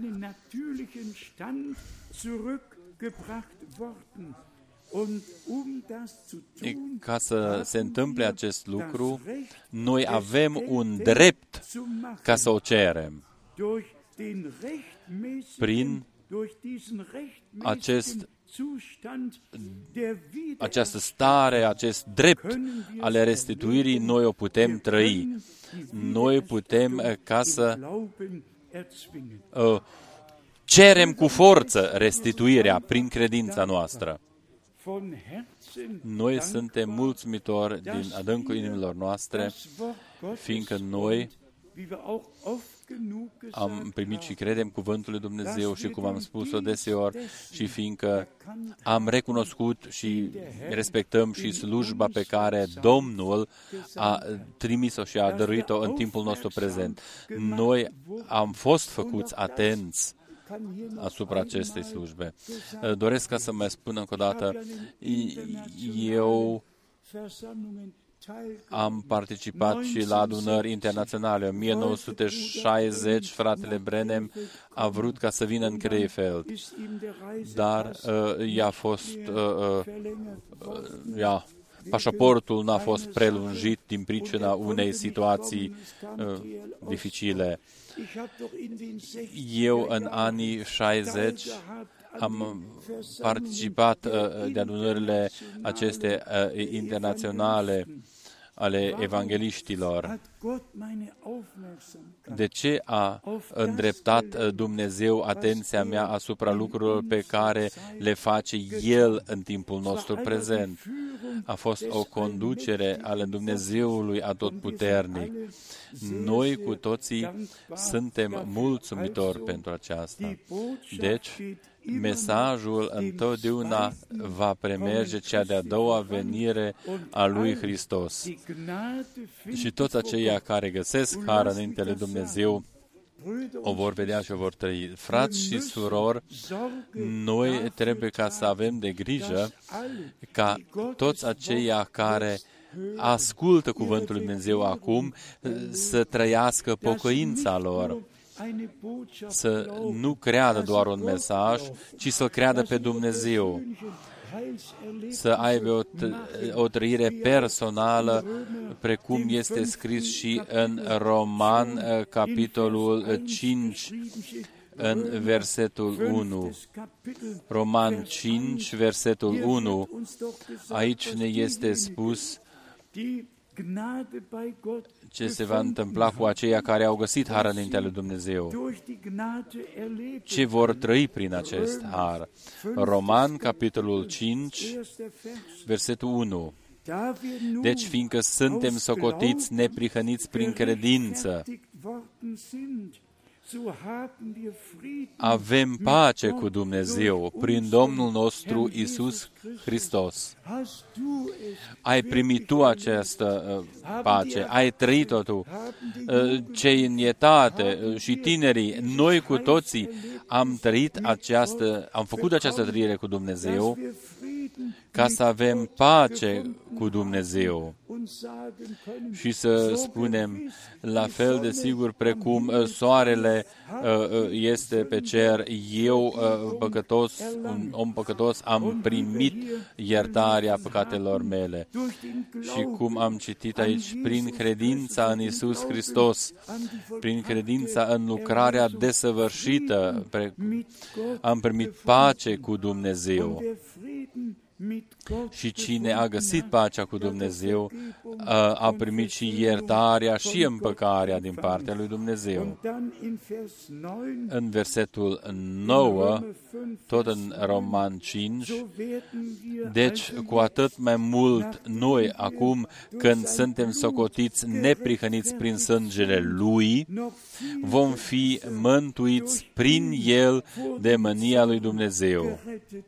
Ca să se întâmple acest lucru, noi avem un drept ca să o cerem. Prin această stare, acest drept ale restituirii, noi o putem trăi. Noi putem ca să cerem cu forță restituirea prin credința noastră. Noi suntem mulțumitori din adâncul inimilor noastre, fiindcă noi am primit și credem cuvântul lui Dumnezeu și cum am spus-o deseori și fiindcă am recunoscut și respectăm și slujba pe care Domnul a trimis-o și a dăruit-o în timpul nostru prezent. Noi am fost făcuți atenți asupra acestei slujbe. Doresc ca să mai spun încă o dată, eu am participat și la adunări internaționale. În 1960, fratele Brenem a vrut ca să vină în Krefeld, dar i-a fost pașaportul n-a fost prelungit din pricina unei situații dificile. Eu în anii 60 am participat de adunările aceste internaționale ale evangeliștilor. De ce a îndreptat Dumnezeu atenția mea asupra lucrurilor pe care le face El în timpul nostru prezent? A fost o conducere ale Dumnezeului Atotputernic. Noi cu toții suntem mulțumitori pentru aceasta. Deci, mesajul întotdeauna va premerge cea de-a doua venire a lui Hristos. Și toți aceia care găsesc har înainte lui Dumnezeu o vor vedea și o vor trăi. Frați și surori, noi trebuie ca să avem de grijă ca toți aceia care ascultă cuvântul lui Dumnezeu acum să trăiască pocăința lor, să nu creadă doar un mesaj, ci să-L creadă pe Dumnezeu, să aibă o trăire personală, precum este scris și în Roman, capitolul 5, în versetul 1. Roman 5, versetul 1. Aici ne este spus ce se va întâmpla cu aceia care au găsit har înaintea lui Dumnezeu. Ce vor trăi prin acest har. Roman, capitolul 5, versetul 1. Deci, fiindcă suntem socotiți neprihăniți prin credință, avem pace cu Dumnezeu prin Domnul nostru Iisus Hristos. Ai primit tu această pace, ai trăit-o tu. Cei în etate și tinerii, noi cu toții am făcut această trăire cu Dumnezeu ca să avem pace cu Dumnezeu și să spunem la fel de sigur precum soarele este pe cer, eu păcătos, un om păcătos, am primit iertarea păcatelor mele. Și cum am citit aici, prin credința în Iisus Hristos, prin credința în lucrarea desăvârșită, am primit pace cu Dumnezeu. Și cine a găsit pacea cu Dumnezeu a primit și iertarea și împăcarea din partea lui Dumnezeu. În versetul 9, tot în Roman 5, deci cu atât mai mult noi acum când suntem socotiți neprihăniți prin sângele Lui, vom fi mântuiți prin El de mânia lui Dumnezeu.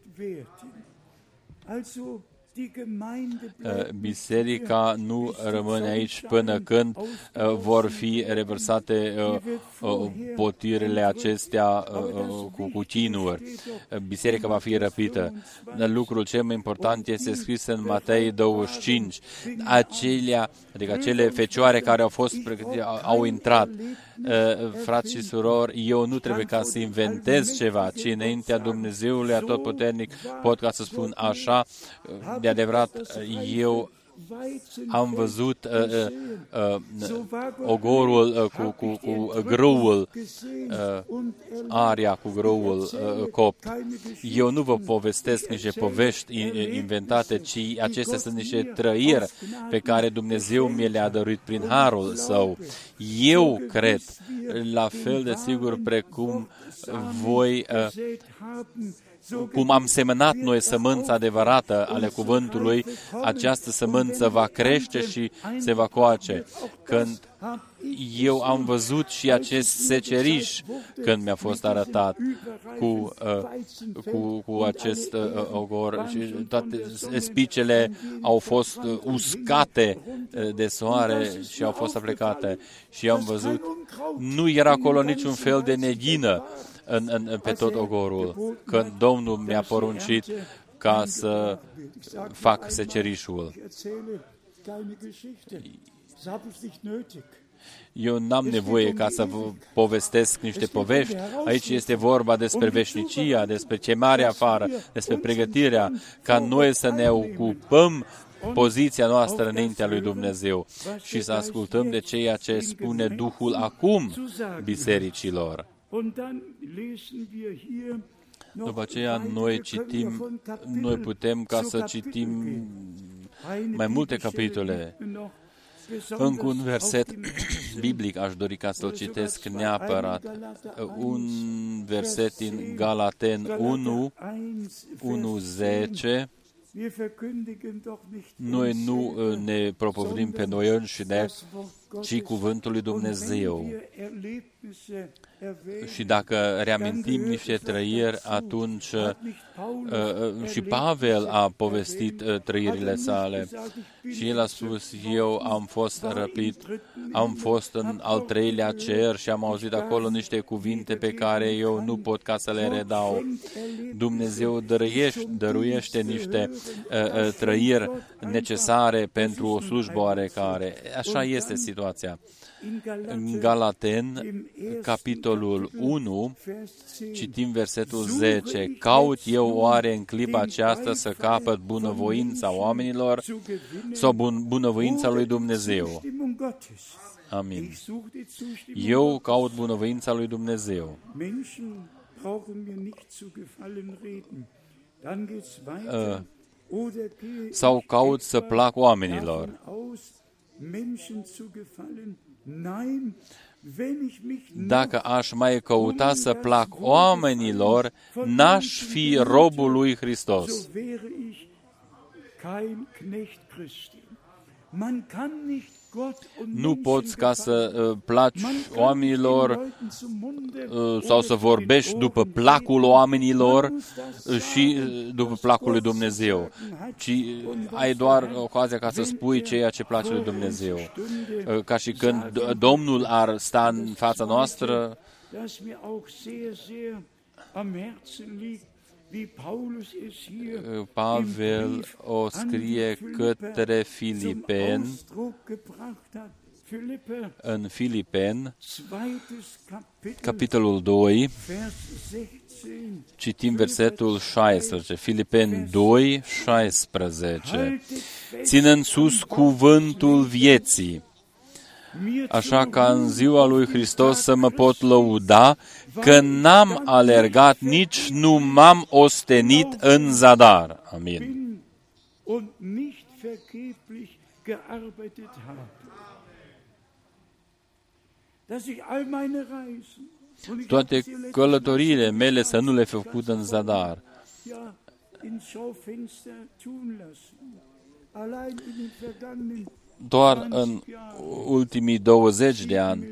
Biserica nu rămâne aici până când vor fi revărsate potirele acestea cu chinuri. Biserica va fi răpită. Lucrul cel mai important este scris în Matei 25. Acele fecioare care au intrat. Frați și surori, eu nu trebuie ca să inventez ceva, ci înaintea Dumnezeului Atotputernic pot ca să spun așa, de adevărat, eu am văzut ogorul cu grâul, aria cu grâul copt. Eu nu vă povestesc niște povești inventate, ci acestea sunt niște trăiri pe care Dumnezeu mi le-a dăruit prin harul Său. Eu cred, la fel de sigur precum voi, cum am semănat noi sămânța adevărată ale cuvântului, această sămânță va crește și se va coace. Când eu am văzut și acest seceriș când mi-a fost arătat cu acest ogor și toate spicele au fost uscate de soare și au fost aplicate. Și am văzut, nu era acolo niciun fel de neghină pe tot ogorul, când Domnul mi-a poruncit ca să fac secerișul. Eu n-am nevoie ca să vă povestesc niște povești. Aici este vorba despre veșnicia, despre chemarea afară, despre pregătirea, ca noi să ne ocupăm poziția noastră înaintea lui Dumnezeu și să ascultăm de ceea ce spune Duhul acum bisericilor. După aceea noi putem ca să citim mai multe capitole. Încă un verset biblic aș dori ca să-l citesc neapărat. Un verset din Galaten 1:10. Noi nu ne propovădim pe noi înșine, ci cuvântul lui Dumnezeu. Și dacă reamintim niște trăiri, atunci și Pavel a povestit trăirile sale. Și el a spus, eu am fost răpit, am fost în al treilea cer și am auzit acolo niște cuvinte pe care eu nu pot ca să le redau. Dumnezeu dăruiește niște trăiri necesare pentru o slujbă oarecare. Așa este situația. În Galaten, capitolul 1, citim versetul 10. Caut eu oare în clipa aceasta să capăt bunăvoința oamenilor sau bunăvoința lui Dumnezeu? Amin. Eu caut bunăvoința lui Dumnezeu. Sau caut să plac oamenilor. Dacă aș mai căuta să plac oamenilor, n-aș fi robul lui Hristos. Nu poți ca să placi oamenilor sau să vorbești după placul oamenilor și după placul lui Dumnezeu, ci ai doar ocazia ca să spui ceea ce place lui Dumnezeu. Ca și când Domnul ar sta în fața noastră, Pavel o scrie către Filipeni, în Filipeni, capitolul 2, citim versetul 16, Filipeni 2, 16. Ținând sus cuvântul vieții, așa ca în ziua lui Hristos să mă pot lăuda că n-am alergat, nici nu m-am ostenit în zadar. Amin. Toate călătoriile mele să nu le fi făcut în zadar. Doar în ultimii 20 de ani,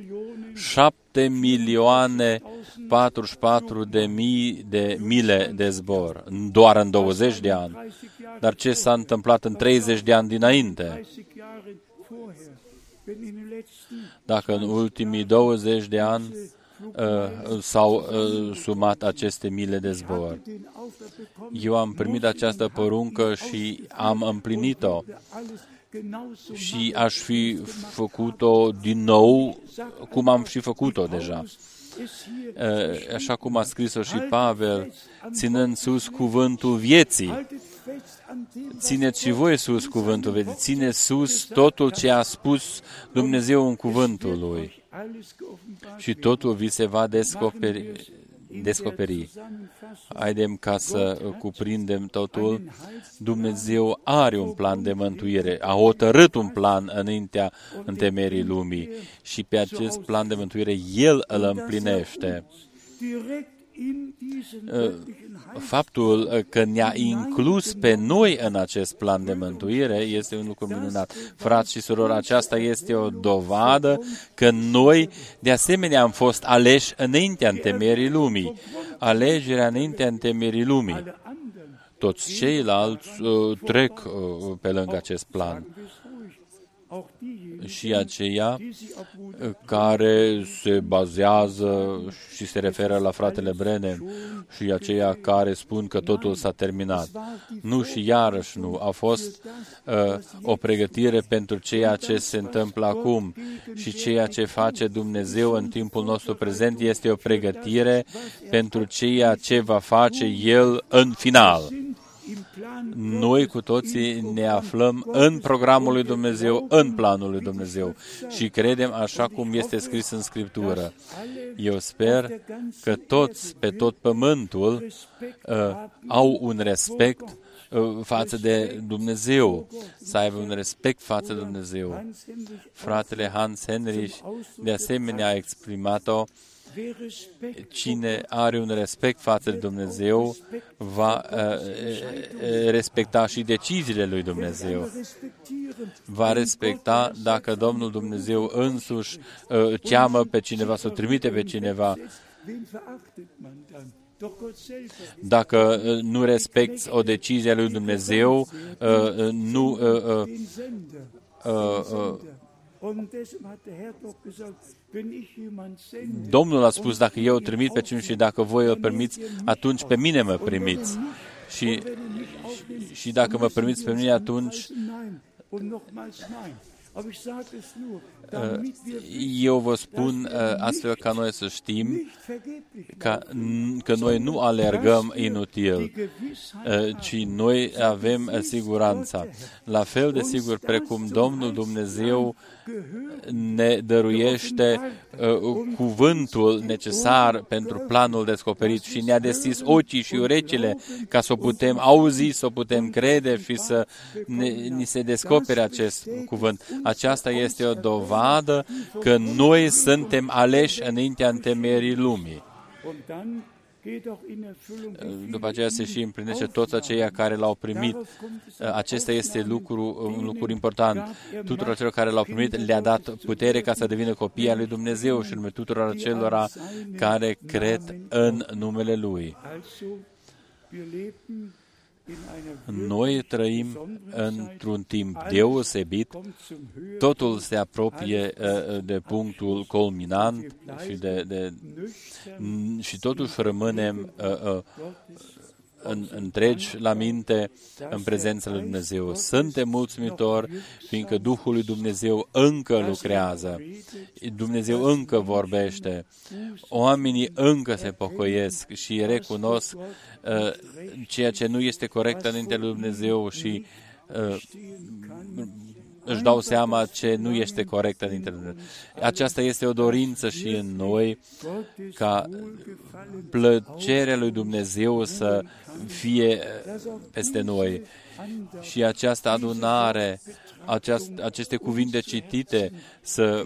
7.044.000 de mile de zbor, doar în 20 de ani. Dar ce s-a întâmplat în 30 de ani dinainte? Dacă în ultimii 20 de ani s-au sumat aceste mile de zbor. Eu am primit această poruncă și am împlinit-o. Și aș fi făcut-o din nou cum am și făcut-o deja. Așa cum a scris-o și Pavel, ținând sus cuvântul vieții. Țineți și voi sus cuvântul vieții. Țineți sus totul ce a spus Dumnezeu în cuvântul Lui. Și totul vi se va descoperi. Haidem ca să cuprindem totul. Dumnezeu are un plan de mântuire. A hotărât un plan înaintea întemeierii lumii. Și pe acest plan de mântuire El îl împlinește. Faptul că ne-a inclus pe noi în acest plan de mântuire este un lucru minunat. Frați și surori, aceasta este o dovadă că noi, de asemenea, am fost aleși înaintea întemeierii lumii. Alegerea înaintea întemeierii lumii. Toți ceilalți trec pe lângă acest plan. Și aceia care se bazează și se referă la fratele Branham și aceia care spun că totul s-a terminat. Nu și iarăși nu. A fost o pregătire pentru ceea ce se întâmplă acum și ceea ce face Dumnezeu în timpul nostru prezent este o pregătire pentru ceea ce va face El în final. Noi cu toții ne aflăm în programul lui Dumnezeu, în planul lui Dumnezeu și credem așa cum este scris în Scriptură. Eu sper că toți pe tot pământul au un respect față de Dumnezeu, să aibă un respect față de Dumnezeu. Fratele Hans Henrich de asemenea a exprimat-o. Cine are un respect față de Dumnezeu va respecta și deciziile lui Dumnezeu. Va respecta dacă Domnul Dumnezeu însuși cheamă pe cineva, să trimite pe cineva. Dacă nu respecti o decizie a lui Dumnezeu, Domnul a spus, dacă eu trimit pe cineva și dacă voi îl permiți, atunci pe mine mă primiți. Și dacă mă permiți pe mine, atunci eu vă spun astfel ca noi să știm că noi nu alergăm inutil, ci noi avem siguranța. La fel de sigur precum Domnul Dumnezeu ne dăruiește cuvântul necesar pentru planul descoperit și ne-a deschis ochii și urechile ca să o putem auzi, să o putem crede și să ni se descopere acest cuvânt. Aceasta este o dovadă că noi suntem aleși înaintea întemeierii lumii. după aceea se și împlinește toți aceia care l-au primit. Acesta este un lucru important. Tuturor celor care l-au primit le-a dat putere ca să devină copii al lui Dumnezeu și nume tuturor acelora care cred în numele Lui. Noi trăim într-un timp deosebit, totul se apropie de punctul culminant și totuși rămânem întregi la minte în prezența lui Dumnezeu. Suntem mulțumitori, fiindcă Duhul lui Dumnezeu încă lucrează, Dumnezeu încă vorbește, oamenii încă se pocăiesc și recunosc ceea ce nu este corect înaintea lui Dumnezeu și își dau seama ce nu este corect înaintea lui Dumnezeu. Aceasta este o dorință și în noi, ca plăcerea lui Dumnezeu să fie peste noi. Și această adunare, aceste cuvinte citite să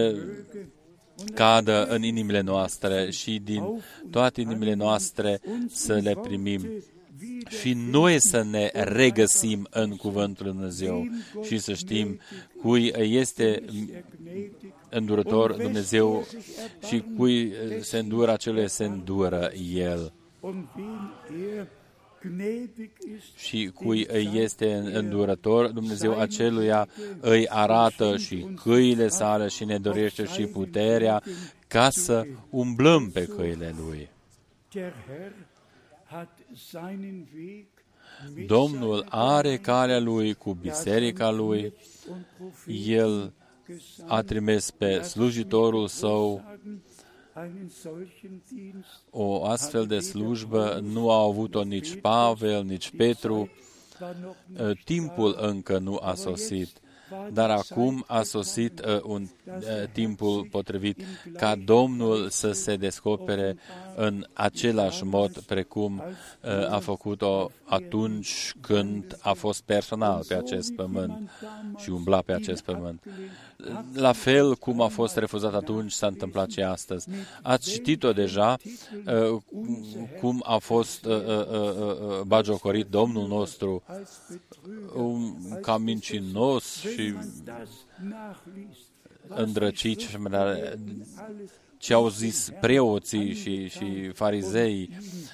cadă în inimile noastre și din toate inimile noastre să le primim. Și noi să ne regăsim în Cuvântul Lui Dumnezeu și să știm cui este îndurător Dumnezeu și cui se îndură acele se îndură El. Și cui este îndurător Dumnezeu, aceluia îi arată și căile sale și ne dorește și puterea ca să umblăm pe căile Lui. Domnul are calea Lui cu biserica Lui, El a trimis pe slujitorul Său. O astfel de slujbă nu a avut-o nici Pavel, nici Petru. Timpul încă nu a sosit, dar acum a sosit timpul potrivit ca Domnul să se descopere în același mod precum a făcut-o atunci când a fost personal pe acest pământ și umbla pe acest pământ. La fel cum a fost refuzat atunci, s-a întâmplat și astăzi. Ați citit-o deja, cum a fost bagiocorit Domnul nostru ca mincinos și îndrăcit și ce au zis preoții și farizei.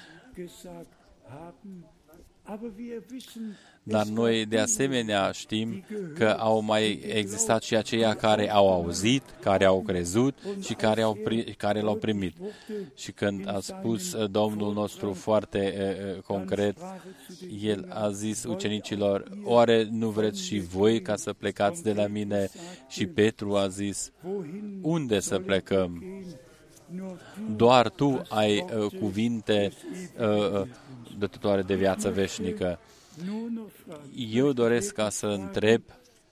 Dar noi de asemenea știm că au mai existat și aceia care au auzit, care au crezut și care l-au primit. Și când a spus Domnul nostru foarte concret, El a zis ucenicilor, oare nu vreți și voi ca să plecați de la mine? Și Petru a zis, unde să plecăm? Doar Tu ai cuvinte dătătoare de viață veșnică. Eu doresc ca să întreb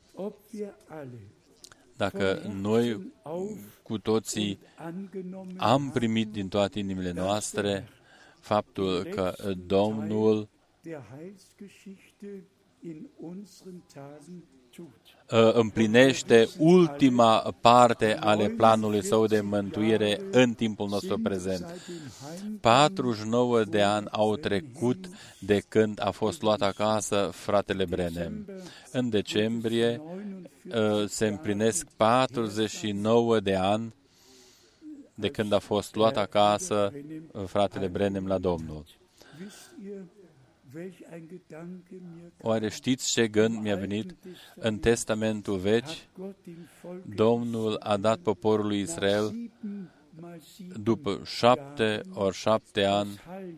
dacă noi cu toții am primit din toate inimile noastre faptul că Domnul împlinește ultima parte ale planului Său de mântuire în timpul nostru prezent. 49 de ani au trecut de când a fost luat acasă fratele Branham. În decembrie se împlinesc 49 de ani de când a fost luat acasă fratele Branham la Domnul. Oare știți ce gând mi-a venit? În Testamentul Vechi, Domnul a dat poporului Israel, după 7 ori 7 ani,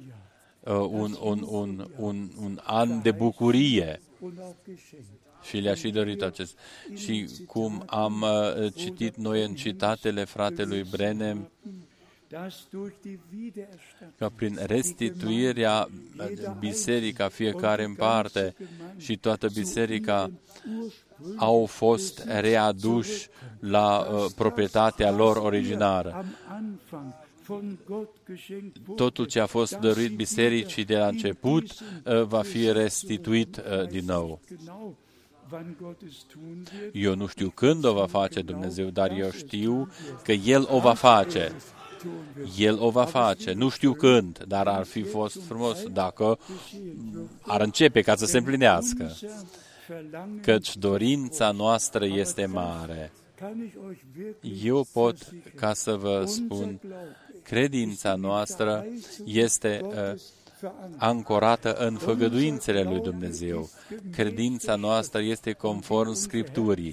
un an de bucurie. Și le-a și dorit acest. Și cum am citit noi în citatele fratelui Branham, că prin restituirea biserica fiecare în parte și toată biserica au fost readuși la proprietatea lor originară. Totul ce a fost dăruit bisericii de la început va fi restituit din nou. Eu nu știu când o va face Dumnezeu, dar eu știu că El o va face. El o va face. Nu știu când, dar ar fi fost frumos dacă ar începe ca să se împlinească. Căci dorința noastră este mare. Eu pot ca să vă spun, credința noastră este ancorată în făgăduințele lui Dumnezeu. Credința noastră este conform Scripturii.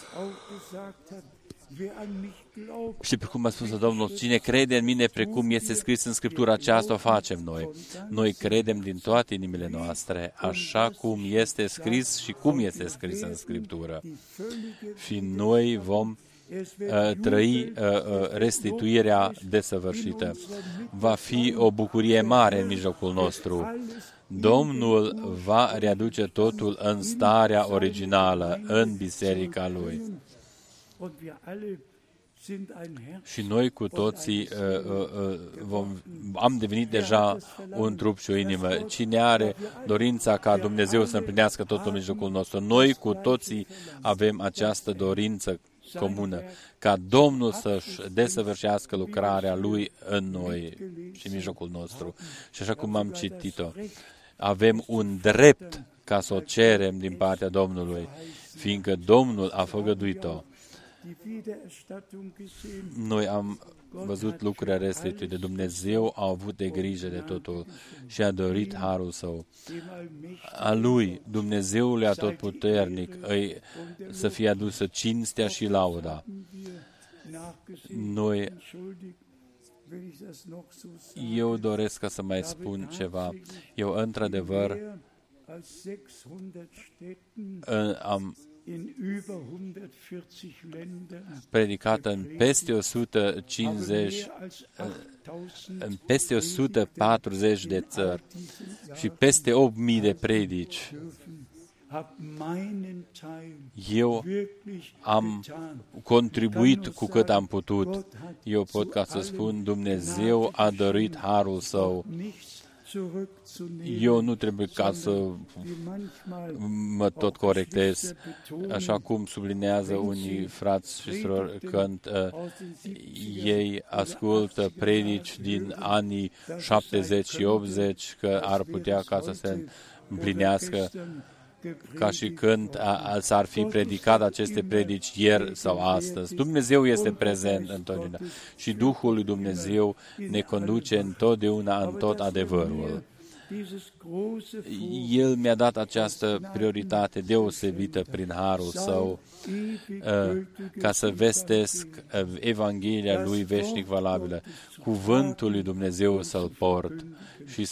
Și precum a spus Domnul, cine crede în mine precum este scris în Scriptură, aceasta o facem noi. Noi credem din toate inimile noastre, așa cum este scris și cum este scris în Scriptură. Și noi vom trăi restituirea desăvârșită. Va fi o bucurie mare în mijlocul nostru. Domnul va readuce totul în starea originală, în biserica Lui. Și noi cu toții am devenit deja un trup și o inimă. Cine are dorința ca Dumnezeu să împlinească totul în mijlocul nostru? Noi cu toții avem această dorință comună, ca Domnul să-și desăvârșească lucrarea Lui în noi și în mijlocul nostru. Și așa cum am citit-o, avem un drept ca să o cerem din partea Domnului, fiindcă Domnul a făgăduit-o. Noi am văzut lucrurile restituite. Dumnezeu a avut de grijă de totul și a dorit harul Său. A Lui, Dumnezeului Atotputernic, să fie adusă cinstea și lauda. Eu doresc ca să mai spun ceva. Eu, într-adevăr, am predicat în peste 140 de țări și peste 8.000 de predici. Eu am contribuit cu cât am putut. Eu pot ca să spun, Dumnezeu a dorit harul Său. Eu nu trebuie ca să mă tot corectez, așa cum sublinează unii frați și surori când ei ascultă predici din anii 70 și 80, că ar putea ca să se împlinească ca și când s-ar fi predicat aceste predici ieri sau astăzi. Dumnezeu este prezent întotdeauna și Duhul lui Dumnezeu ne conduce întotdeauna în tot adevărul. El mi-a dat această prioritate deosebită prin harul Său ca să vestesc Evanghelia Lui veșnic valabilă, cuvântul lui Dumnezeu să-l port. Și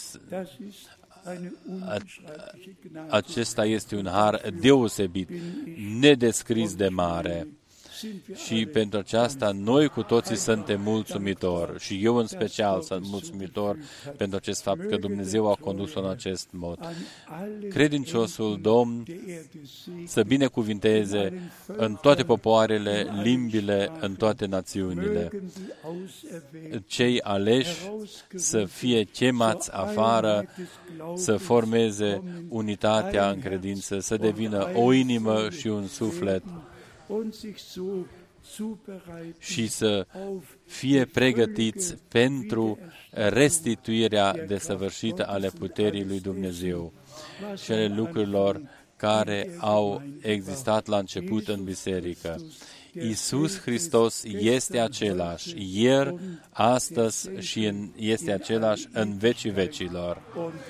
acesta este un har deosebit, nedescris de mare. Și pentru aceasta noi cu toții suntem mulțumitori și eu în special sunt mulțumitor pentru acest fapt că Dumnezeu a condus-o în acest mod. Credinciosul Domn să binecuvinteze în toate popoarele, limbile, în toate națiunile. Cei aleși să fie chemați afară, să formeze unitatea în credință, să devină o inimă și un suflet și să fie pregătiți pentru restituirea desăvârșită ale puterii lui Dumnezeu și ale lucrurilor care au existat la început în biserică. Iisus Hristos este același, ieri, astăzi și este același în vecii vecilor.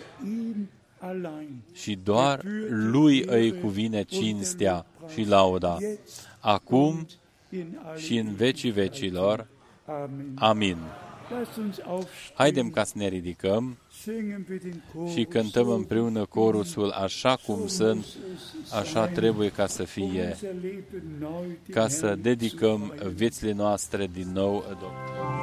Și doar Lui îi cuvine cinstea și lauda, acum și în vecii vecilor. Amin. Haidem ca să ne ridicăm și cântăm împreună corusul așa cum sunt, așa trebuie ca să fie, ca să dedicăm viețile noastre din nou Domnului.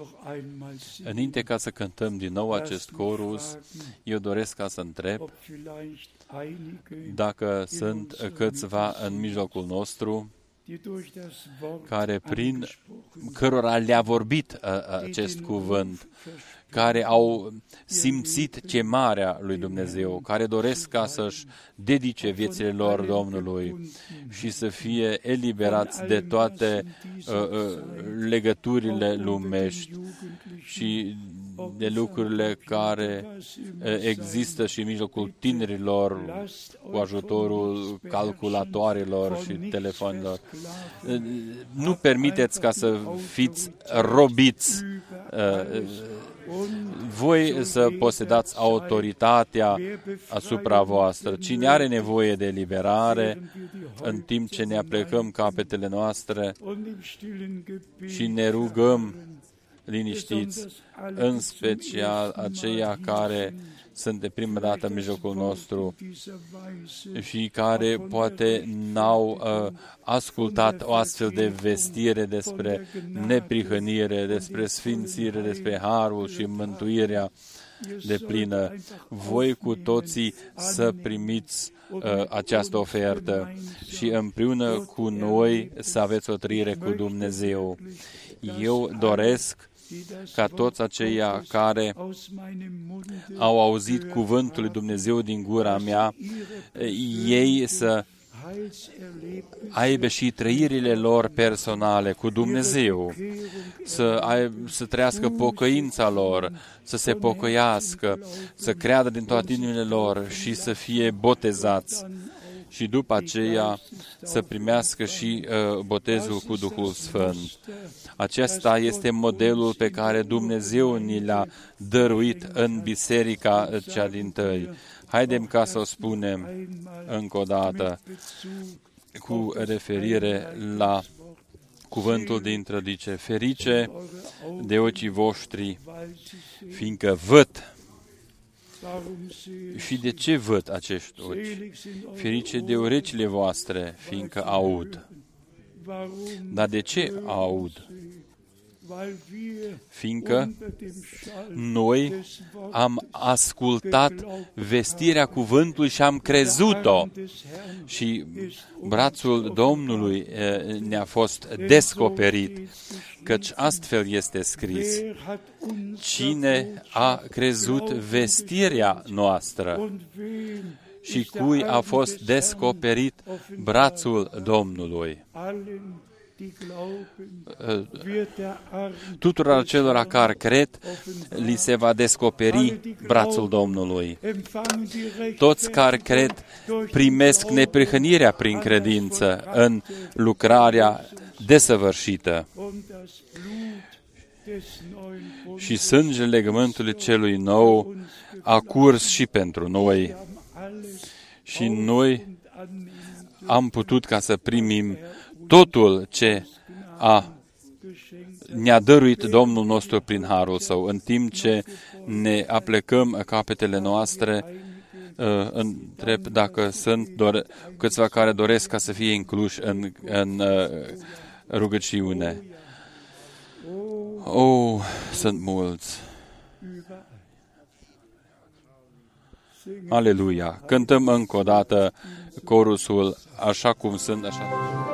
Înainte ca să cântăm din nou acest corus, eu doresc ca să întreb dacă sunt câțiva în mijlocul nostru cărora le-a vorbit acest cuvânt, care au simțit chemarea lui Dumnezeu, care doresc ca să-și dedice viețile lor Domnului și să fie eliberați de toate legăturile lumești și de lucrurile care există și în mijlocul tinerilor cu ajutorul calculatoarelor și telefonilor. Nu permiteți ca să fiți robiți. Voi să posedați autoritatea asupra voastră. Cine are nevoie de eliberare, în timp ce ne aplecăm capetele noastre și ne rugăm liniștiți, în special aceia care sunt de prima dată în mijlocul nostru și care poate n-au ascultat o astfel de vestire despre neprihănire, despre sfințire, despre harul și mântuirea deplină. Voi cu toții să primiți această ofertă și împreună cu noi să aveți o trăire cu Dumnezeu. Eu doresc ca toți aceia care au auzit cuvântul lui Dumnezeu din gura mea, ei să aibă și trăirile lor personale cu Dumnezeu, să trăiască pocăința lor, să se pocăiască, să creadă din toate inimile lor și să fie botezați. Și după aceea să primească și botezul cu Duhul Sfânt. Acesta este modelul pe care Dumnezeu ni l-a dăruit în biserica cea dintâi. Haidem ca să o spunem încă o dată cu referire la cuvântul din introduce. Ferice de ochii voștri, fiindcă văd. Și de ce văd acești ochi? Ferice de urechile voastre, fiindcă aud. Dar de ce aud? Fiindcă noi am ascultat vestirea cuvântului și am crezut-o. Și brațul Domnului ne-a fost descoperit, căci astfel este scris: cine a crezut vestirea noastră și cui a fost descoperit brațul Domnului. Tuturor celor care cred, li se va descoperi brațul Domnului. Toți care cred primesc neprihănirea prin credință în lucrarea desăvârșită. Și sângele legământului celui nou a curs și pentru noi. Și noi am putut ca să primim totul ce ne-a dăruit Domnul nostru prin harul Său. În timp ce ne aplecăm capetele noastre, întreb dacă sunt câțiva care doresc ca să fie incluși în rugăciune. Sunt mulți. Aleluia! Cântăm încă o dată corusul așa cum sunt, așa.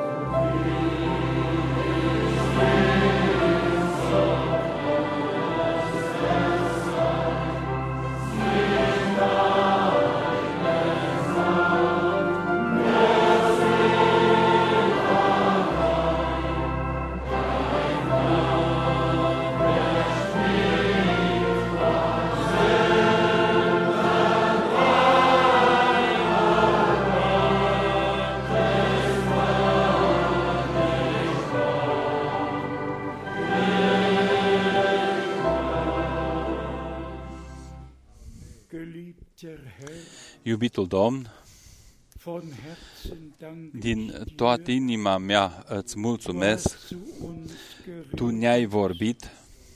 Iubitul Domn, din toată inima mea îți mulțumesc. Tu ne-ai vorbit,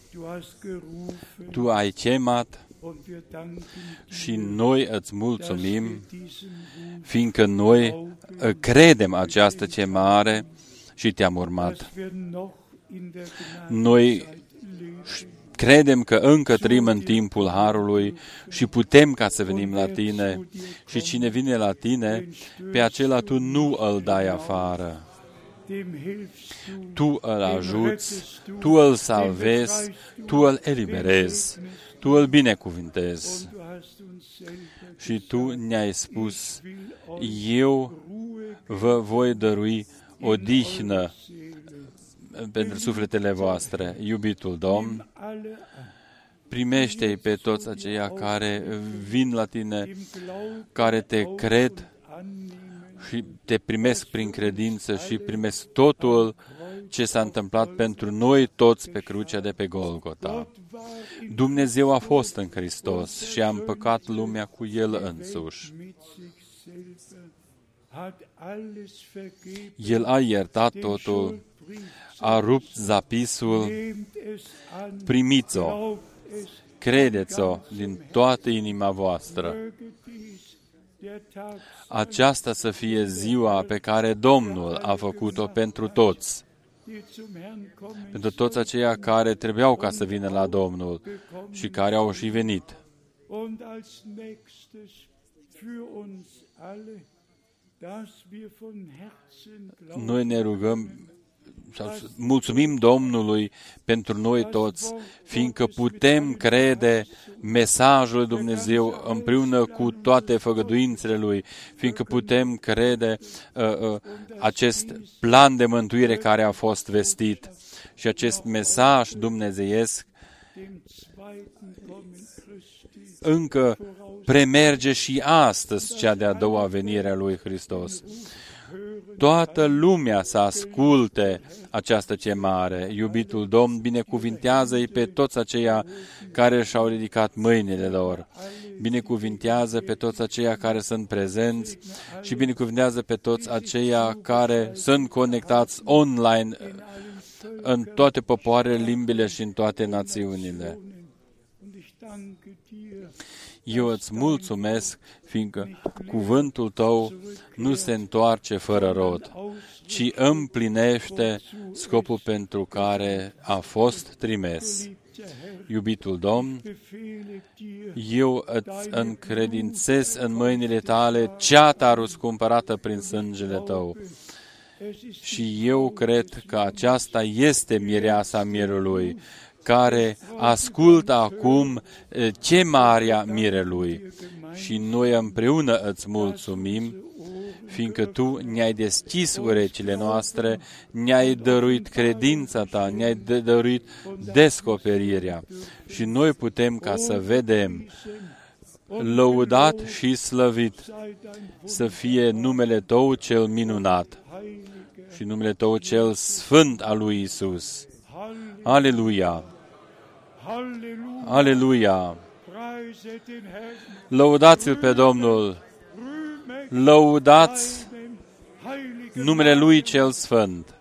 Tu ai chemat și noi îți mulțumim, fiindcă noi credem această chemare și Te-am urmat. Noi credem că încă trăim în timpul Harului și putem ca să venim la Tine. Și cine vine la Tine, pe acela Tu nu îl dai afară. Tu îl ajuți, Tu îl salvezi, Tu îl eliberezi, Tu îl binecuvintezi. Și Tu ne-ai spus, eu vă voi dărui odihnă pentru sufletele voastre. Iubitul Domn, primește-i pe toți aceia care vin la Tine, care Te cred și Te primesc prin credință și primesc totul ce s-a întâmplat pentru noi toți pe crucea de pe Golgota. Dumnezeu a fost în Hristos și a împăcat lumea cu El însuși. El a iertat totul, a rupt zapisul, primiți-o, credeți-o din toată inima voastră. Aceasta să fie ziua pe care Domnul a făcut-o pentru toți. Pentru toți aceia care trebuiau ca să vină la Domnul și care au și venit. Noi ne rugăm, mulțumim Domnului pentru noi toți, fiindcă putem crede mesajul lui Dumnezeu împreună cu toate făgăduințele Lui, fiindcă putem crede acest plan de mântuire care a fost vestit și acest mesaj dumnezeiesc încă premerge și astăzi cea de-a doua venire a lui Hristos. Toată lumea să asculte această chemare. Iubitul Domn, binecuvintează-i pe toți aceia care și-au ridicat mâinile lor. Binecuvintează pe toți aceia care sunt prezenți și binecuvintează pe toți aceia care sunt conectați online în toate popoarele, limbile și în toate națiunile. Eu îți mulțumesc, fiindcă cuvântul Tău nu se întoarce fără rod, ci împlinește scopul pentru care a fost trimis. Iubitul Domn, eu îți încredințez în mâinile Tale ceata răscumpărată prin sângele Tău. Și eu cred că aceasta este mireasa mirelui, care ascultă acum chemarea mirelui. Și noi împreună îți mulțumim, fiindcă Tu ne-ai deschis urechile noastre, ne-ai dăruit credința Ta, ne-ai dăruit descoperirea. Și noi putem ca să vedem, lăudat și slăvit să fie numele Tău cel minunat și numele Tău cel sfânt al lui Iisus. Aleluia! Aleluia! Lăudați-L pe Domnul! Lăudați numele Lui cel sfânt!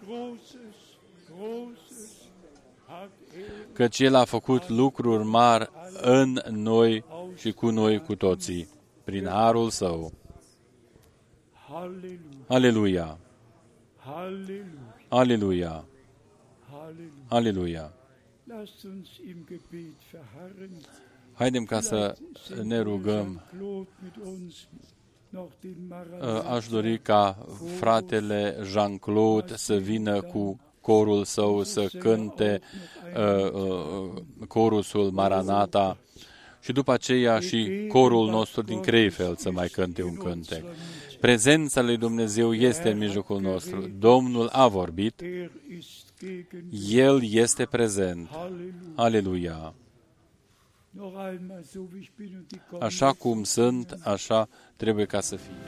Căci El a făcut lucruri mari în noi și cu noi cu toții, prin harul Său. Aleluia! Aleluia! Aleluia! Haidem ca să ne rugăm. Aș dori ca fratele Jean-Claude să vină cu corul său să cânte corusul Maranata și după aceea și corul nostru din Krefeld să mai cânte un cântec. Prezența lui Dumnezeu este în mijlocul nostru. Domnul a vorbit. El este prezent. Aleluia! Așa cum sunt, așa trebuie ca să fie.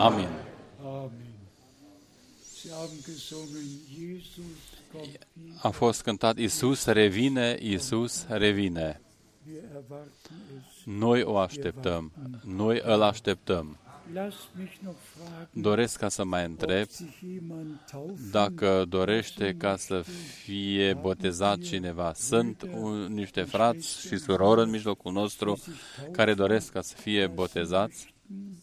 Amin. A fost cântat Iisus revine, Iisus revine. Noi o așteptăm, noi îl așteptăm. Doresc ca să mai întreb dacă dorește ca să fie botezat cineva. Sunt niște frați și surori în mijlocul nostru care doresc ca să fie botezați.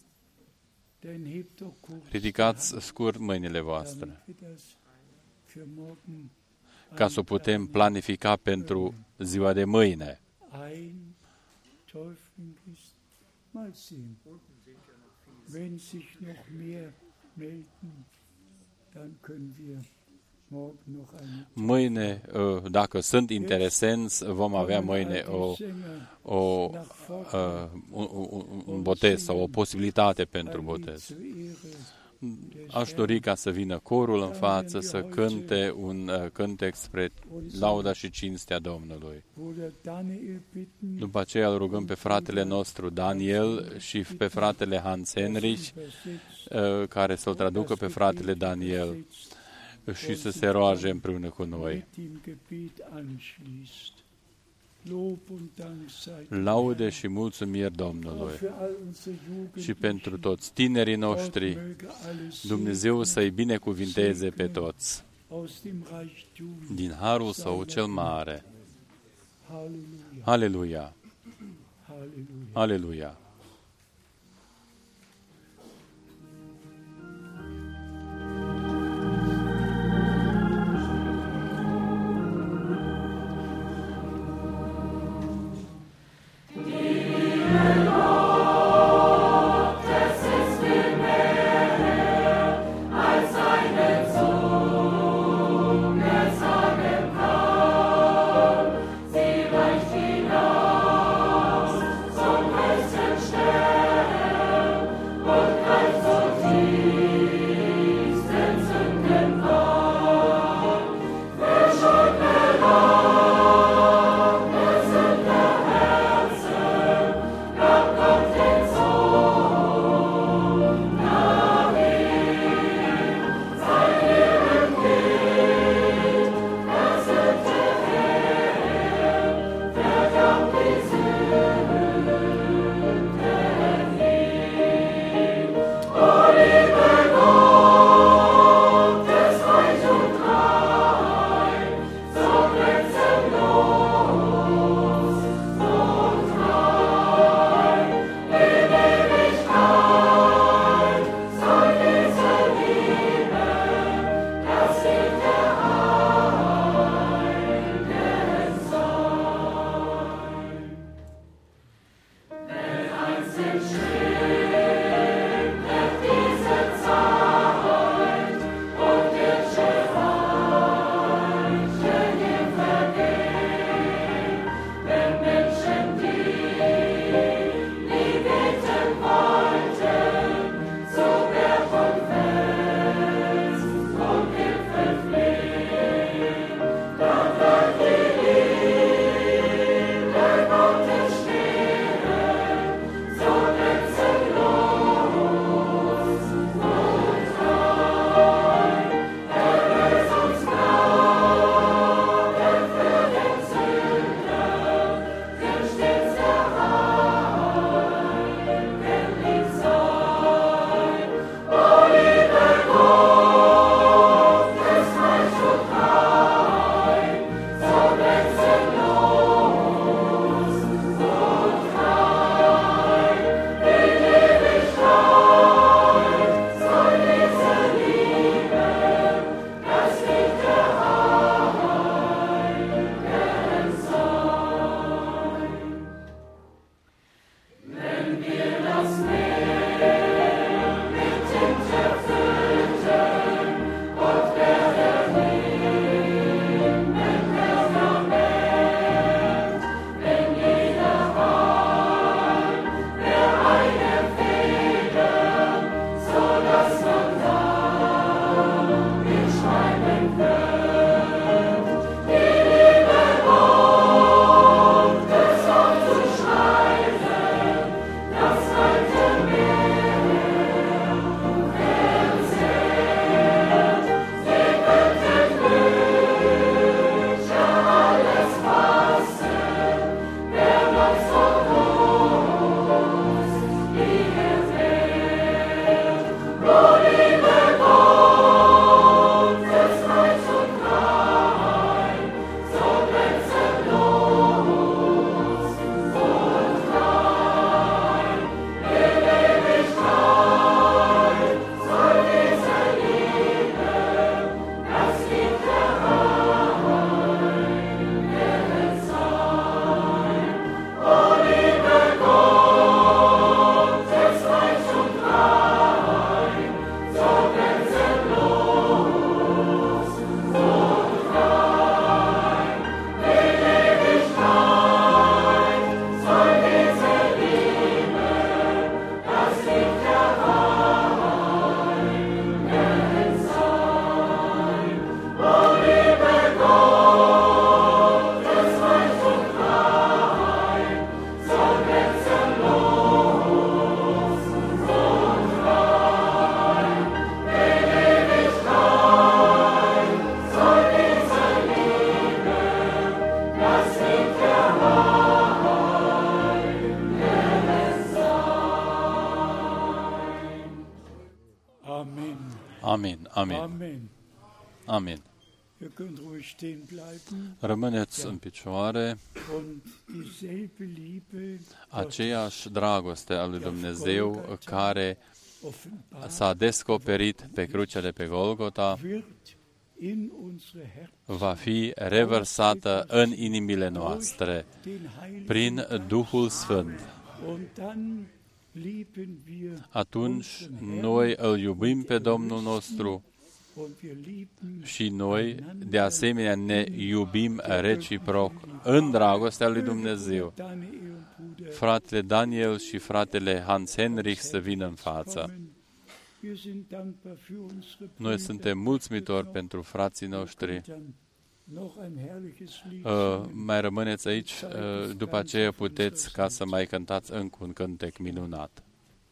Ridicați scurt mâinile voastre ca să o putem planifica pentru ziua de mâine. Wenn sich noch mehr melden, dann können wir morgen noch eine. Mâine, dacă sunt interesenți, vom avea mâine un botez sau o posibilitate pentru botez. Aș dori ca să vină corul în față, să cânte un cântec spre lauda și cinstea Domnului. După aceea îl rugăm pe fratele nostru Daniel și pe fratele Hans Henrich, care să-l traducă pe fratele Daniel și să se roage împreună cu noi. Laude și mulțumiri Domnului și pentru toți tinerii noștri, Dumnezeu să-i binecuvinteze pe toți din harul Său cel mare. Aleluia! Aleluia! Sie reicht hinaus zum höchsten Amin. Amin. Rămâneți în picioare. Aceeași dragoste a lui Dumnezeu care s-a descoperit pe crucea de pe Golgota va fi revărsată în inimile noastre prin Duhul Sfânt. Atunci noi îl iubim pe Domnul nostru și noi, de asemenea, ne iubim reciproc în dragostea lui Dumnezeu. Fratele Daniel și fratele Hans Henrich să vină în față. Noi suntem mulțumitori pentru frații noștri. Mai rămâneți aici, după aceea puteți ca să mai cântați încă un cântec minunat.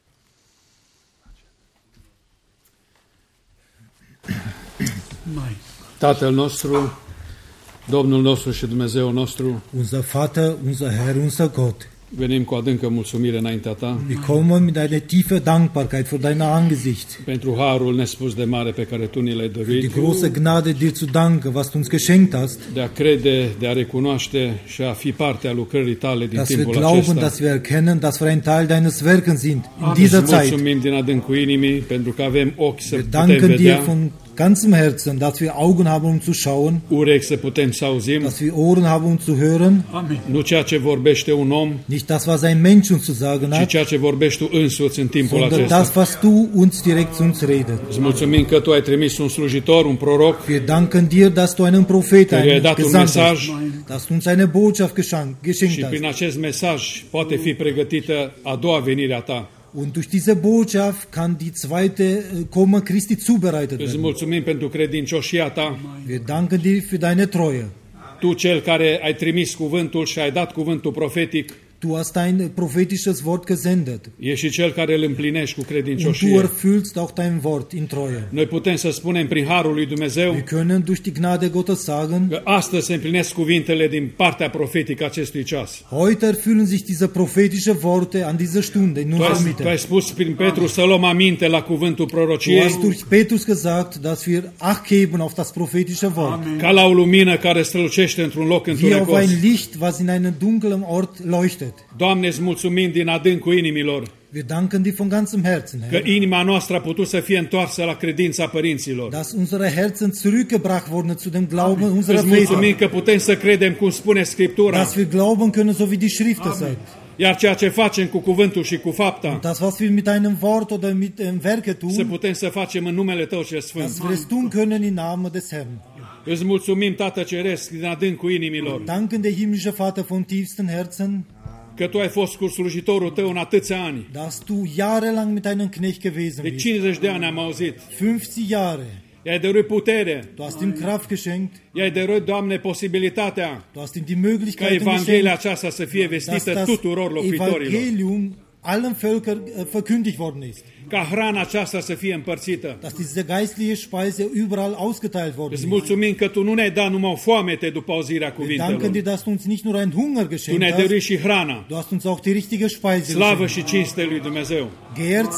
Tatăl nostru, Domnul nostru și Dumnezeu nostru, unser Vater, unser Herr, unser Gott, venim cu adâncă mulțumire înaintea Ta. Wir kommen mit einer tiefen Dankbarkeit vor deiner Angesicht. Pentru harul nespus de mare pe care Tu ni l-ai dăruit. Die große Gnade dir zu danken, was du uns geschenkt hast. De a crede, de a recunoaște și a fi parte a lucrării Tale din timpul acesta. Dass wir glauben, dass wir erkennen, dass wir ein Teil deines Werkens sind in dieser Zeit. Mulțumim din adâncul inimii pentru că avem ochi să putem vedea. Wir danken vedea. dir von ganzem Herzen, dass wir Augen haben, um zu schauen, urechi să putem să auzim, dass wir Ohren haben, um zu hören, Amen. Nu ceea ce vorbește un om, nicht das, was ein Mensch uns zu sagen ci hat, ceea ce vorbești Tu însuți în timpul sondern acesta. das, was du uns direkt zu uns redest. Îți mulțumim că Tu ai trimis un slujitor, un proroc, Wir danken dir, dass du einen Propheten gesandt hast, dass du uns eine Botschaft geschenkt și prin hast. acest mesaj poate fi pregătită a doua venire a Ta. Und durch diese Botschaft kann die zweite Komme Christi zubereitet Îți werden. mulțumim pentru credincioșia Ta. Wir danken dir für deine Treue. Tu, cel care ai trimis cuvântul și ai dat cuvântul profetic, Du hast dein prophetisches Wort gesendet. ești și cel care îl împlinești cu Und du credincioșie. erfüllst auch dein Wort in Treue. Noi putem să spunem prin harul lui Dumnezeu Wir können durch die Gnade Gottes sagen, că astăzi se împlinesc cuvintele din partea profetică acestui ceas. heute erfüllen sich diese prophetische Worte an dieser Stunde in unserer Tu Mitte. ai spus prin Petru să luăm aminte la cuvântul Du prorociei, hast durch Petrus gesagt, dass wir Acht geben auf das prophetische Wort. ca la o lumină care strălucește într-un loc Wie auf întunecos. ein Licht, was in einem dunklen Ort leuchtet. Doamne, îți mulțumim din adâncul inimilor Wir danken dir von ganzem Herzen, că Herr, inima noastră a putut să fie întoarsă la credința părinților. dass unsere Herzen zurückgebracht wurden zu dem Glauben unserer Îți mulțumim Väter. că putem să credem cum spune Scriptura, Dass wir glauben können, so wie die Schrift es sagt. iar ceea ce facem cu cuvântul și cu fapta, Das, was wir mit einem Wort oder mit dem Werke să tun, putem să facem în numele Tău cel Sfânt. dass wir es tun können im Namen des Herrn. Îți mulțumim, Tată Ceresc, din adâncul inimilor, Danken der himmlische Vater von tiefstem Herzen, că Tu ai fost cu slujitorul Tău în atâția ani. dass du jahrelang mit deinem Knecht gewesen De bist. 50 de ani am auzit. 50 Jahre. I-ai dăruit putere, Du hast ihm Kraft geschenkt, i-ai dăruit, Doamne, posibilitatea du hast ihm die ca Möglichkeit Evanghelia geschenkt, aceasta să fie dass vestită das tuturor locuitorilor, Evangelium allen Völkern verkündigt worden ist. ca hrana aceasta să fie împărțită. Dass diese geistliche Speise überall ausgeteilt worden Îți ist. mulțumim că Tu nu ne-ai dat numai o foamete după auzirea Wir cuvintelor. danken dir, dass du uns nicht nur einen Hunger Tu geschenkt ne-ai hast, dăruit și hrana. du hast uns auch die richtige Speise Slavă geschenkt. și cinste lui Dumnezeu. Geehrt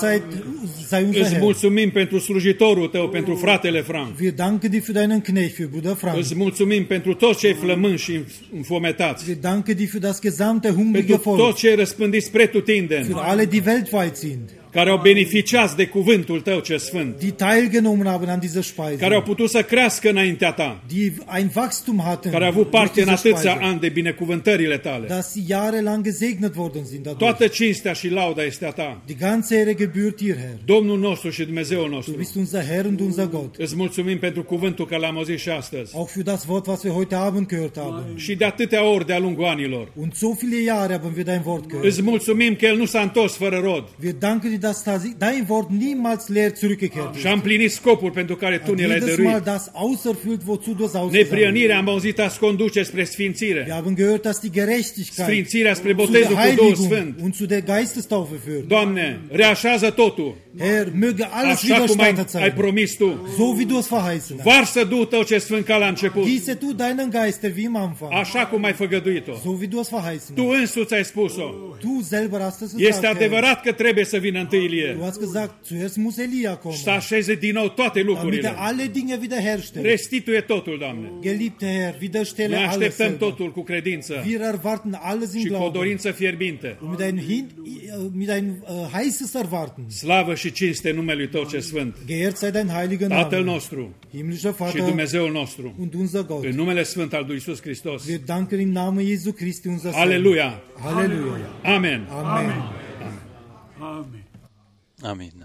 sei unser Îți Herr. mulțumim pentru slujitorul Tău, pentru fratele Frank. Wir danken dir für deinen Knecht, für Bruder Frank. Îți mulțumim pentru toți cei flămânși și înfometați, Wir danken dir für das gesamte hungrige pentru Volk, toți cei răspândiți pretutindeni, für alle, die weltweit sind, care au beneficiat de cuvântul Tău ce Sfânt, die teilgenommen haben an dieser Speise, care au putut să crească înaintea Ta, die ein Wachstum hatten, care au avut durch parte în diese atâția Speise, ani de binecuvântările Tale. dass sie jahrelang gesegnet worden sind dadurch. Toată cinstea și lauda este a Ta. Die ganze Ehre gebührt dir, Herr. Domnul nostru și Dumnezeul Du nostru, bist unser Herr und unser Gott. îți mulțumim pentru cuvântul că l-am auzit și astăzi. Auch für das Wort, was wir heute Abend gehört haben. Și de atâtea ori de-a lungul anilor. Und so viele Jahre haben wir dein Wort gehört. Îți mulțumim că El nu s-a întors fără rod Wir danken dir, dass dein Wort niemals leer zurückgekehrt și ist. a împlinit scopul pentru care Tu ne l-ai Jedes Mal dăruit. das auserfüllt, wozu du es ausgesandt hast. Neprionirea am auzit azi conduce spre sfințire. Wir haben gehört, dass die Gerechtigkeit Sfințirea spre zu der botezul cu Duhul Heiligung Sfânt. und zu der Geistestaufe führt. Doamne, reașează totul, Herr, möge alles așa cum ai widerstandet sein, promis Tu. so wie du es verheißen hast. Varsă Duhul Tău ce Sfânt ca la început, Gieße du deinen Geist, wie im Anfang, așa cum ai făgăduit-o. so wie du es verheißen Tu hast. însuți ai spus-o. Du selber hast es Este gesagt, Herr. adevărat că trebuie să vină întâi Ilie. Du hast gesagt, zuerst muss Elia kommen, Să așeze din nou toate damit er lucrurile. alle Dinge wiederherstellt. Restituie totul, Doamne. Geliebter Herr, wiederstelle Noi alles așteptăm selber. totul cu credință Wir erwarten alles in și cu o Glauben. dorință fierbinte. Und mit einem heißes Erwarten. Slavă și cinste numelui Tău ce sfânt. Geehrt sei dein heiliger Tatăl Name, nostru himmlischer și Vater Dumnezeul nostru. und unser Gott. În numele sfânt al lui Iisus Hristos. Wir danken im Namen Jesu Christi, unser Sohn. Aleluia! Halleluja. Amen! Amen. Amen. Amin.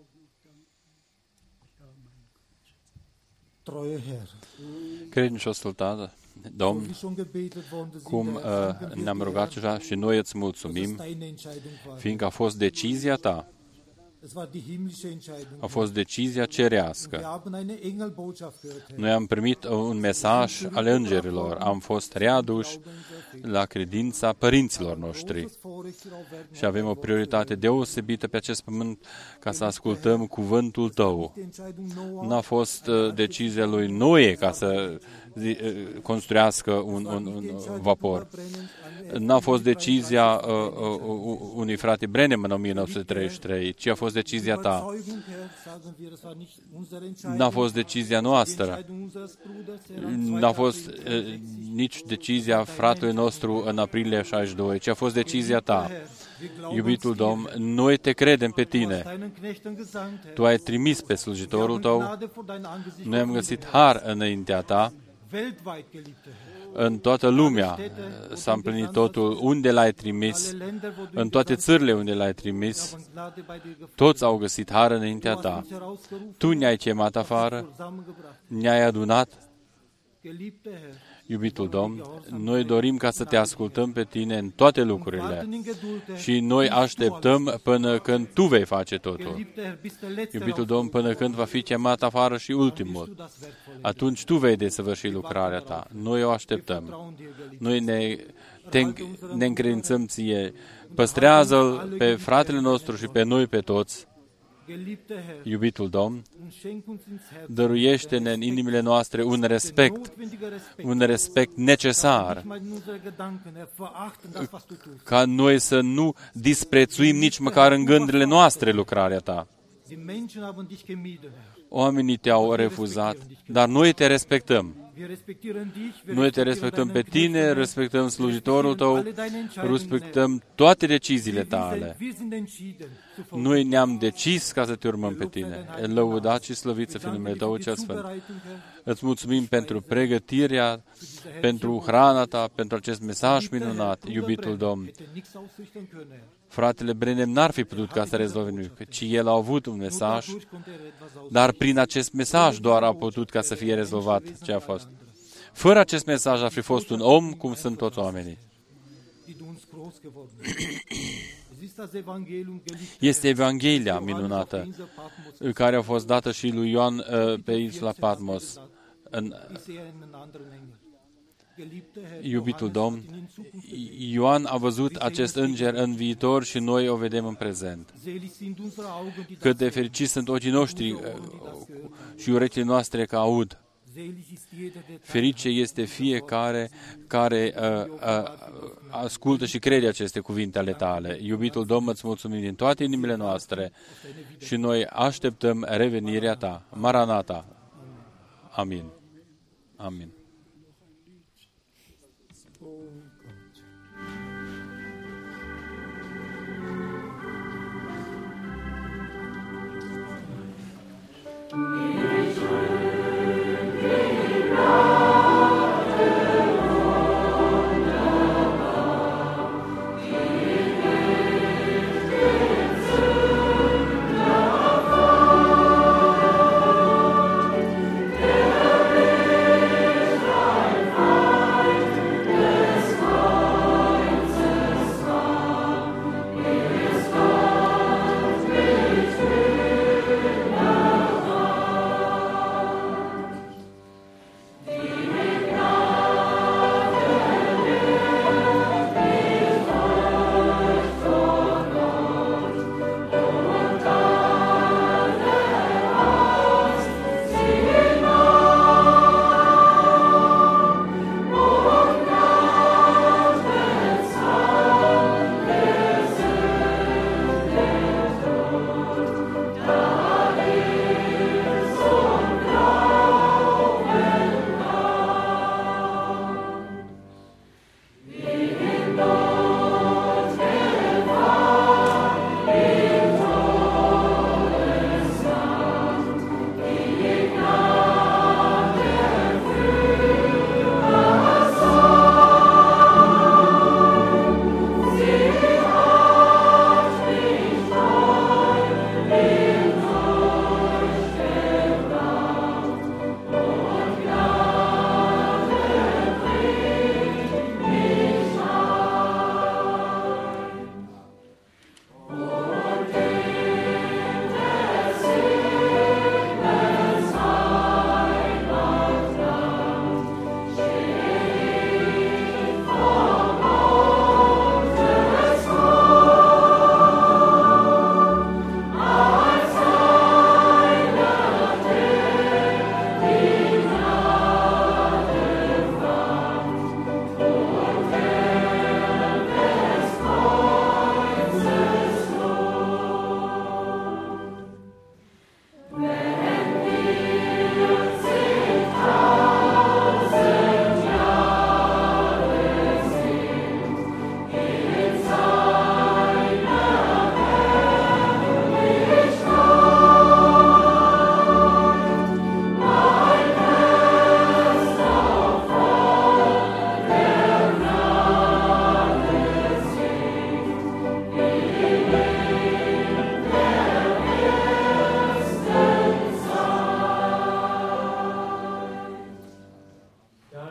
Treuer Herr, Credinciosul Tată, Domn, wie schon gebetet worden sind, cum ne-am rugat deja și noi îți mulțumim, deine Entscheidung war. fiindcă a fost decizia Ta, Es war die himmlische Entscheidung. a fost decizia cerească. Wir haben eine Engelbotschaft gehört, Herr. Noi am primit un mesaj al îngerilor, am fost readuși la credința părinților noștri Das Vorrecht hier auf Erden. și avem o prioritate deosebită pe acest pământ ca să ascultăm cuvântul Tău. Die Entscheidung Noah, N-a fost decizia lui Noe ca să construiască un vapor. N-a fost decizia unui frate Brenem în 1933, ci a fost decizia Ta. Zeugung, Herr, sagen wir, es war nicht unsere Entscheidung. N-a fost decizia noastră. Entscheidung unseres Bruders, Herr, am 2. N-a fost nici decizia fratelui nostru în aprilie 62, ci a fost decizia Ta. Iubitul Domn, noi te credem pe Tine. deinen Knechten gesandt, Herr. Tu ai trimis pe slujitorul Tău. Gnade vor dein Angesicht. Noi am găsit har înaintea Ta. Weltweit, geliebter Herr. În toată lumea s-a împlinit totul. Unde L-ai trimis, Alle Länder, wo du în toate țările unde L-ai trimis, uns Gnade bei dir gefunden toți au găsit har înaintea hast, Ta. uns herausgerufen, Tu ne-ai chemat afară, zusammengebracht. ne-ai adunat. Geliebter Herr, Iubitul Domn, noi dorim ca să Te ascultăm pe Tine în toate lucrurile warten in Geduld, Herr. și noi așteptăm până când Tu vei face totul. Geliebter Herr, bis der Letzte Iubitul Domn, până când va fi chemat afară și ultimul, das Werk vollenden. atunci Tu vei desăvârși lucrarea Ta. Noi o așteptăm. Trauen dir, geliebter. Noi ne încredințăm Ție. Păstrează-L pe fratele nostru și pe noi pe toți. Geliebter Herr, Iubitul Domn, und schenk uns ins Herz dăruiește-ne în inimile noastre un respect, notwendiger Respekt. un respect necesar, Nicht mal in unsere Gedanken, Herr, verachten das, was du tust. ca noi să nu disprețuim nici măcar în gândurile noastre lucrarea Ta. Die Menschen haben dich gemieden, Herr. Oamenii Te-au refuzat, dar noi Te respectăm. Wir respektieren dich, wir Noi Te respektieren respectăm pe deinen Tine, Knechten, respectăm slujitorul Tău, alle deine Entscheidungen, respectăm toate deciziile Tale. Wir sind entschieden zu folgen. Noi ne-am decis ca să Te urmăm pe Tine. Lăudat și slăvit să fie numele Tău cel Sfânt. Zubereitung, Herr, Îți mulțumim pentru pregătirea, pentru hrana Ta, pentru acest mesaj minunat, iubitul Domn. hätte nichts ausrichten können, Herr. Fratele Brenem n-ar fi putut ca să rezolve nimic, ci el a avut un mesaj, Dadurch konnte er etwas aus, dar prin acest mesaj doar a putut ca să fie rezolvat ce a fost. Fără acest mesaj ar fi fost un om cum sunt toți oamenii. die du uns groß geworden bist. Es ist das Evangelium, geliebter Este Evanghelia minunată, Insel Patmos, care a fost dată și lui Ioan pe insula Patmos. În ist er in einen anderen Engel. Geliebter Herr, iubitul Johannes Domn, hat ihn in Zukunft gesehen. Ioan a văzut acest înger în viitor și noi o vedem în prezent. Selig sind unsere Augen, die Cât das de fericiți sunt ochii noștri și urechile noastre că aud. Selig ist jeder, der Ferice este fiecare care ascultă și crede aceste cuvinte ale Tale. Iubitul Domn, îți mulțumim din toate inimile noastre și noi așteptăm revenirea Ta. Maranata. Amin. Amin.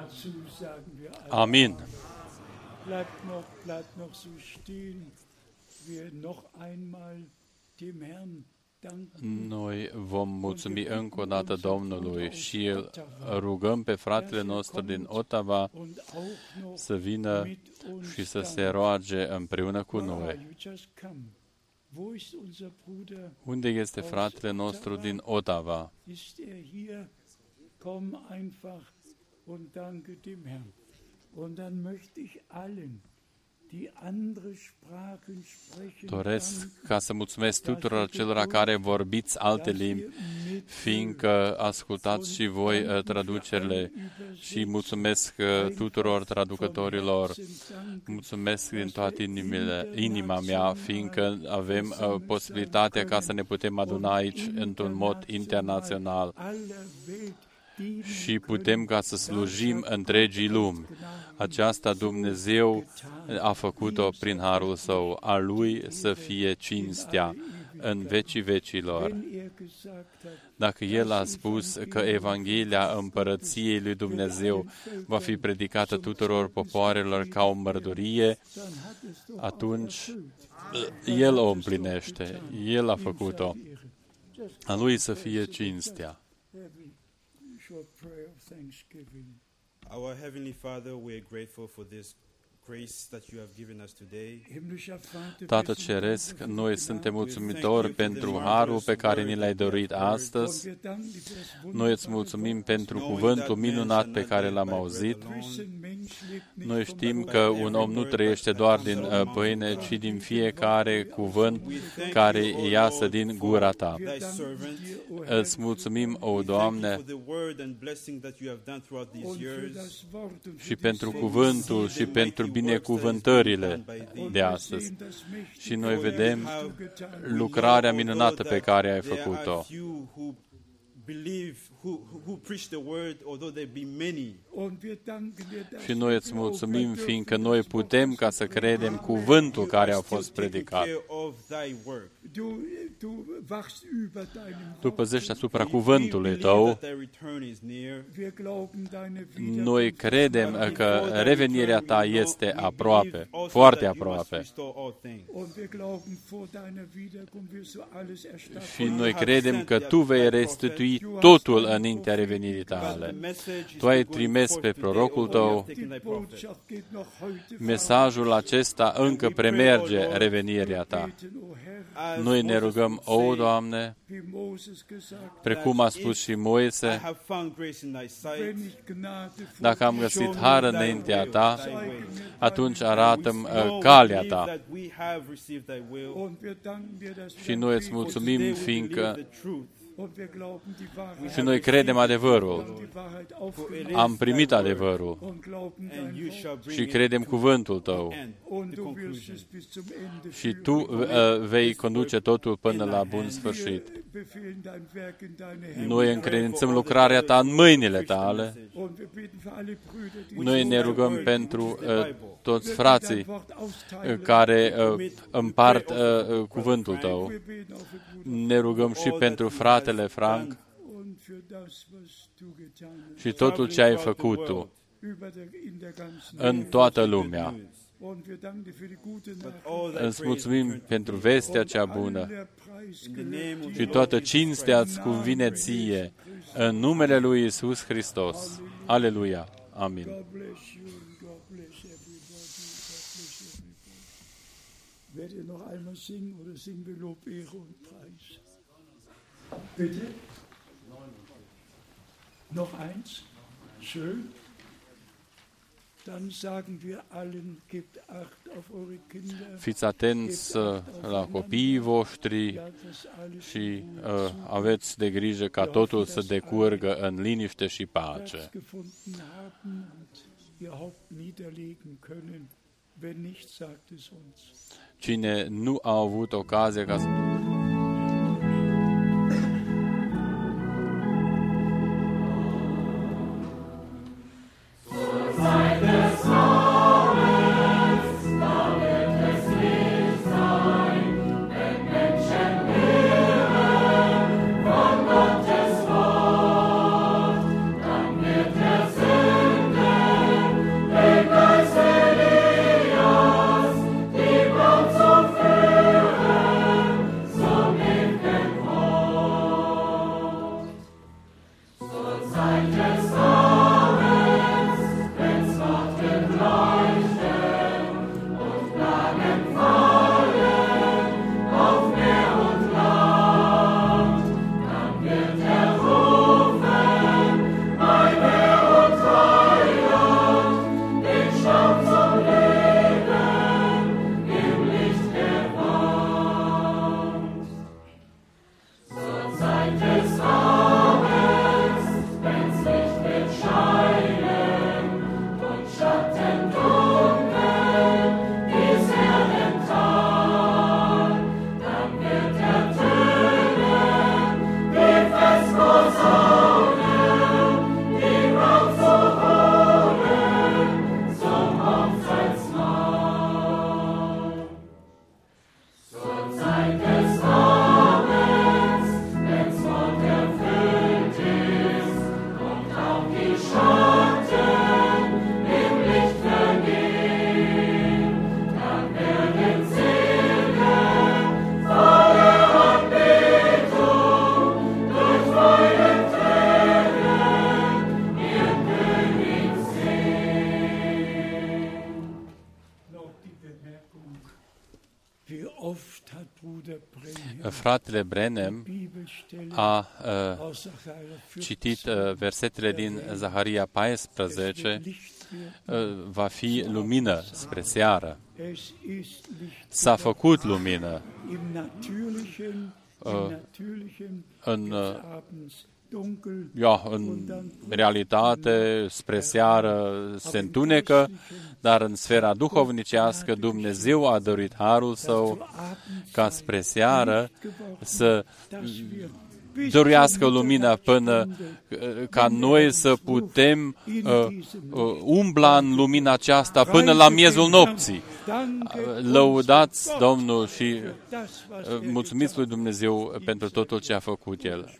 Amin. Bleibt noch so stehen, wir noch einmal dem Herrn danken. Noi vom mulțumi încă o dată Domnului și îl rugăm pe fratele nostru din Ottawa să vină și să se roage împreună cu noi. Unde este fratele nostru din Ottawa? Komm einfach und danke dem Herrn. Und dann möchte ich allen, die andere Sprachen sprechen, doresc ca să mulțumesc tuturor celor care vorbiți alte limbi, fiindcă ascultați și voi traducerile, și mulțumesc tuturor traducătorilor. Mulțumesc din toată inima mea, fiindcă avem posibilitatea ca să ne putem aduna aici într-un mod internațional și putem ca să slujim întregii lumi. Aceasta Dumnezeu a făcut-o prin harul Său, a Lui să fie cinstea în vecii vecilor. Dacă El a spus că Evanghelia Împărăției lui Dumnezeu va fi predicată tuturor popoarelor ca o mărturie, atunci El o împlinește. El a făcut-o. A Lui să fie cinstea. Our Heavenly Father, we are grateful for this grace that you have given us today. Tată Ceresc, noi suntem mulțumitori pentru harul pe care ni l-ai dorit astăzi. Noi îți mulțumim pentru cuvântul minunat pe care l-am auzit. Noi știm că un om nu trăiește doar din pâine, ci din fiecare cuvânt care iasă din gura ta. Îți mulțumim, o Doamne, și pentru cuvântul și pentru binecuvântările de astăzi. Și noi vedem lucrarea minunată pe care ai făcut-o. Și noi îți mulțumim, fiindcă noi putem ca să credem cuvântul care a fost predicat. Tu păzești asupra cuvântului tău. Noi credem că revenirea ta este aproape, foarte aproape. Și noi credem că tu vei restitui totul înaintea revenirii tale. Tu ai trimis pe prorocul tău. Mesajul acesta încă premerge revenirea ta. Noi ne rugăm, o, Doamne, precum a spus și Moise, dacă am găsit har înaintea ta, atunci arată-mi calea ta. Și noi îți mulțumim, fiindcă și noi credem adevărul. Am primit adevărul și credem cuvântul tău. Și tu vei conduce totul până la bun sfârșit. Noi încredințăm lucrarea ta în mâinile tale. Noi ne rugăm pentru toți frații care împart cuvântul tău. Ne rugăm și pentru fratele Frank și totul ce ai făcut tu în toată lumea. Îți mulțumim pentru vestea cea bună și toată cinstea îți cuvine ție în numele lui Iisus Hristos. Aleluia. Amin. Werdet ihr noch einmal singen oder singen wir Lob, Ehre und Preis? Bitte? Noch eins? Schön. Dann sagen wir allen, gebt Acht auf eure Kinder. Fiți atenți la copiii voștri și aveți de grijă ca totul să decurgă în liniște și pace. Cine nu a avut ocazia ca să... Dann wird der Sünde Fratele Brenem a citit versetele din Zaharia 14, va fi lumină spre seară. S-a făcut lumină. În realitate, spre seară se întunecă, dar în sfera duhovnicească Dumnezeu a dăruit harul Său ca spre seară să dăruiască lumina până ca noi să putem umbla în lumina aceasta până la miezul nopții. Lăudați Domnul și mulțumiți lui Dumnezeu pentru totul ce a făcut El.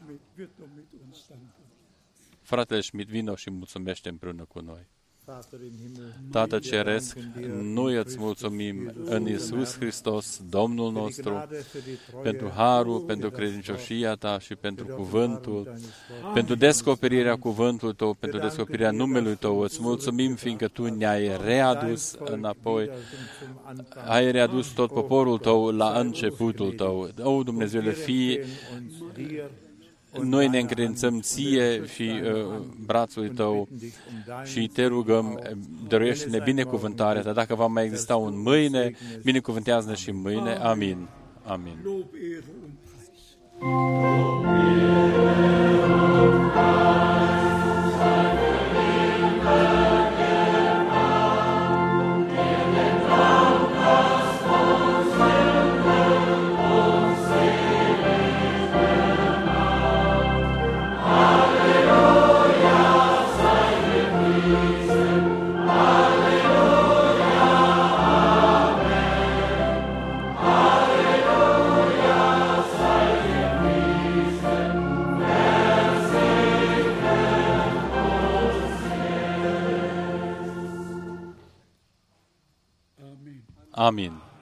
Fratele Schmidt, vino și mulțumește împreună cu noi. Tată Ceresc, noi îți mulțumim în Iisus Hristos, Domnul nostru, pentru harul, pentru credincioșia Ta și pentru cuvântul, pentru descoperirea cuvântului Tău, pentru descoperirea numelui Tău. Îți mulțumim, fiindcă Tu ne-ai readus înapoi, ai readus tot poporul Tău la începutul Tău. O, Dumnezeule, fie noi ne încredințăm Ție și brațului Tău și Te rugăm, dăruiește-ne binecuvântarea Ta. Dacă va mai exista un mâine, binecuvântează-ne și mâine. Amin. Amin. Amin.